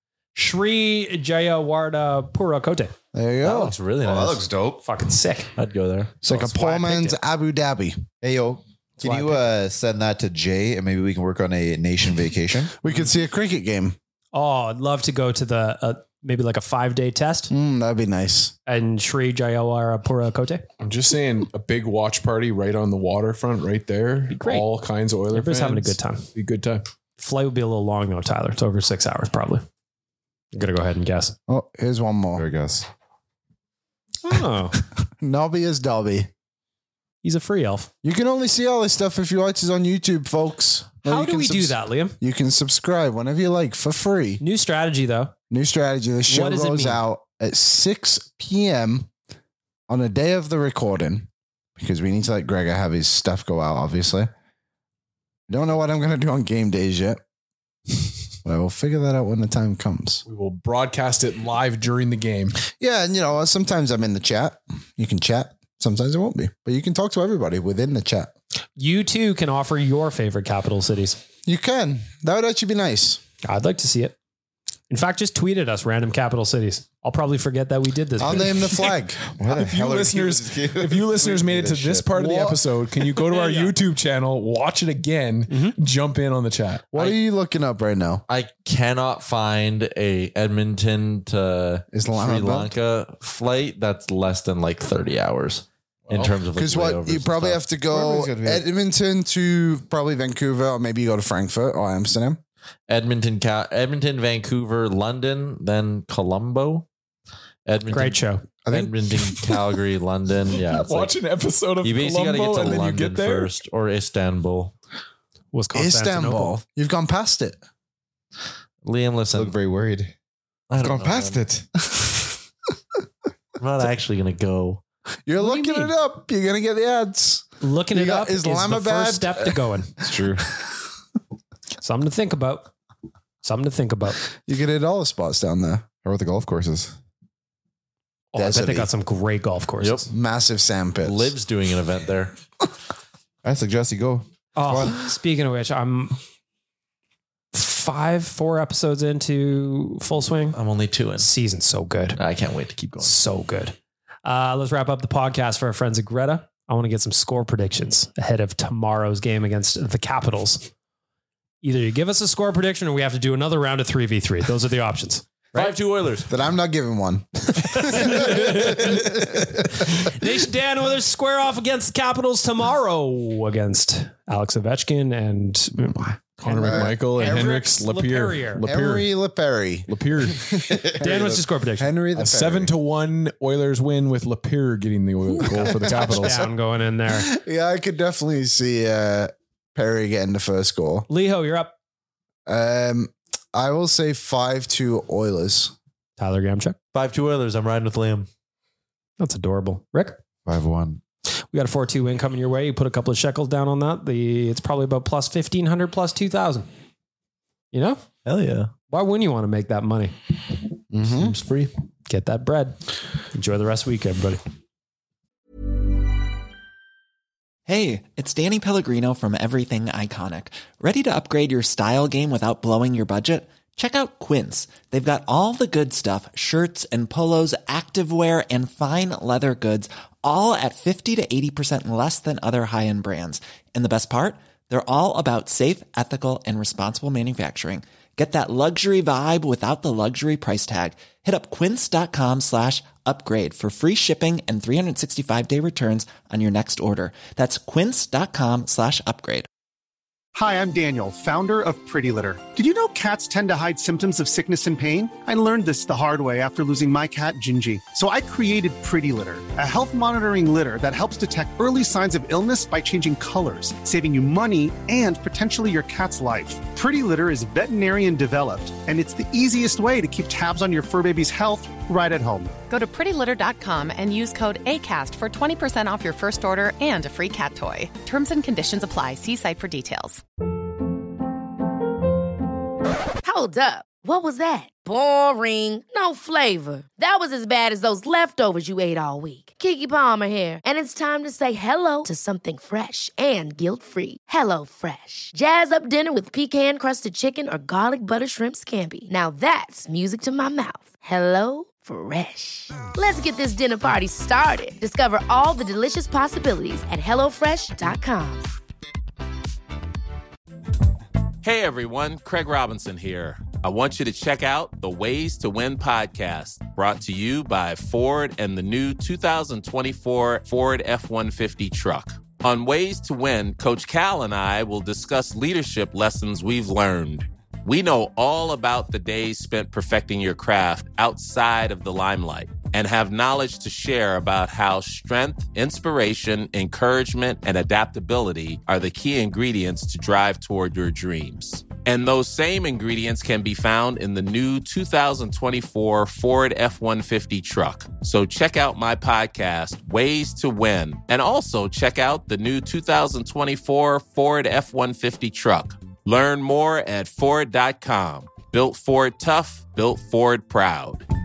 Sri Jayawardenepura Kote. There you That go. looks really nice. Oh, that looks dope. Fucking sick. I'd go there. It's like a That's why I poor man's picked it. Abu Dhabi. Hey, yo. Can why I you send that to Jay and maybe we can work on a nation vacation? We could see a cricket game. Oh, I'd love to go to the maybe like a 5-day test That'd be nice. in Sri Jayawardenepura Kote. I'm just saying a big watch party right on the waterfront right there. great. All kinds of Oilers Everybody's having a fans. good time. Be a good time. Flight would be a little long though, Tyler. It's over 6 hours probably. I'm gonna go ahead and guess. Oh, here's one more. There I guess. Oh, Nobby is Dobby. he's a free elf. You can only see all this stuff if you watch us on YouTube, folks. Or How you do can we do that, Liam? You can subscribe whenever you like for free. New strategy though. New strategy. The show What does it goes mean? out at 6 p.m. on the day of the recording because we need to let Gregor have his stuff go out, obviously. Don't know what I'm going to do on game days yet, but I will figure that out when the time comes. We will broadcast it live during the game. Yeah, and sometimes I'm in the chat. You can chat. Sometimes it won't be, but you can talk to everybody within the chat. You too can offer your favorite capital cities. You can. That would actually be nice. I'd like to see it. In fact, just tweet at us random capital cities. I'll probably forget that we did this. I'll name the flag. If you listeners made it to this part of the episode, can you go to our YouTube channel, watch it again, jump in on the chat? What are you looking up right now? I cannot find a Edmonton to Sri Islamabad? Lanka flight that's less than like 30 hours in terms of like Because what layovers you and probably stuff. have to go Where's it gonna be? Edmonton to probably Vancouver, or maybe you go to Frankfurt or Amsterdam. Edmonton, Vancouver, London, then Colombo. Edmonton, Great show. Edmonton, Calgary, London. Yeah, it's Watch like, an episode of you basically got to Colombo get to and then you London get there. first or Istanbul. Istanbul. You've gone past it. Liam, I listen, look very worried. I I've don't gone know, past man. it. I'm not actually gonna go. You're What do you looking mean? it up. You're gonna get the ads. Looking You it got up is the Islamabad. first step to going. It's true. Something to think about. Something to think about. You can hit all the spots down there. How about the golf courses? Oh, I bet they Desert-y. got some great golf courses. Massive sand pits. Liv's doing an event there. I suggest you go. Oh, speaking of which, I'm 4 episodes into Full Swing. I'm only 2 in. Season's so good. I can't wait to keep going. So good. Let's wrap up the podcast for our friends at Greta. I want to get some score predictions ahead of tomorrow's game against the Capitals. Either you give us a score prediction or we have to do another round of 3v3. Those are the options. Right? 5-2 Oilers. Then I'm not giving one. Nation Dan Oilers square off against the Capitals tomorrow against Alex Ovechkin and Connor McMichael and Henrix Lapierre. Henry Lapierre. Dan, what's your score prediction? Henry A Lapierre. 7-1 Oilers win with Lapierre getting the goal for the Capitals. Touchdown going in there. Yeah, I could definitely see Perry getting the first goal. Leho, you're up. I will say 5-2 Oilers. Tyler Gamchuk. 5-2 Oilers. I'm riding with Liam. That's adorable. Rick? 5-1. We got a 4-2 win coming your way. You put a couple of shekels down on that. It's probably about plus 1,500, plus 2,000. You know? Hell yeah. Why wouldn't you want to make that money? Seems free. Get that bread. Enjoy the rest of the week, everybody. Hey, it's Danny Pellegrino from Everything Iconic. Ready to upgrade your style game without blowing your budget? Check out Quince. They've got all the good stuff, shirts and polos, activewear, and fine leather goods, all at 50 to 80% less than other high-end brands. And the best part? They're all about safe, ethical, and responsible manufacturing. Get that luxury vibe without the luxury price tag. Hit up quince.com/upgrade for free shipping and 365-day returns on your next order. That's quince.com/upgrade. Hi, I'm Daniel, founder of Pretty Litter. Did you know cats tend to hide symptoms of sickness and pain? I learned this the hard way after losing my cat, Gingy. So I created Pretty Litter, a health monitoring litter that helps detect early signs of illness by changing colors, saving you money and potentially your cat's life. Pretty Litter is veterinarian developed, and it's the easiest way to keep tabs on your fur baby's health right at home. Go to prettylitter.com and use code ACAST for 20% off your first order and a free cat toy. Terms and conditions apply. See site for details. Hold up. What was that? Boring. No flavor. That was as bad as those leftovers you ate all week. Keke Palmer here, and it's time to say hello to something fresh and guilt-free. Hello Fresh. Jazz up dinner with pecan-crusted chicken or garlic butter shrimp scampi. Now that's music to my mouth. Hello Fresh. Let's get this dinner party started. Discover all the delicious possibilities at HelloFresh.com. Hey everyone, Craig Robinson here. I want you to check out the Ways to Win podcast, brought to you by Ford and the new 2024 Ford F-150 truck. On Ways to Win, Coach Cal and I will discuss leadership lessons we've learned. We know all about the days spent perfecting your craft outside of the limelight and have knowledge to share about how strength, inspiration, encouragement, and adaptability are the key ingredients to drive toward your dreams. And those same ingredients can be found in the new 2024 Ford F-150 truck. So check out my podcast, Ways to Win, and also check out the new 2024 Ford F-150 truck. Learn more at Ford.com. Built Ford tough, built Ford proud.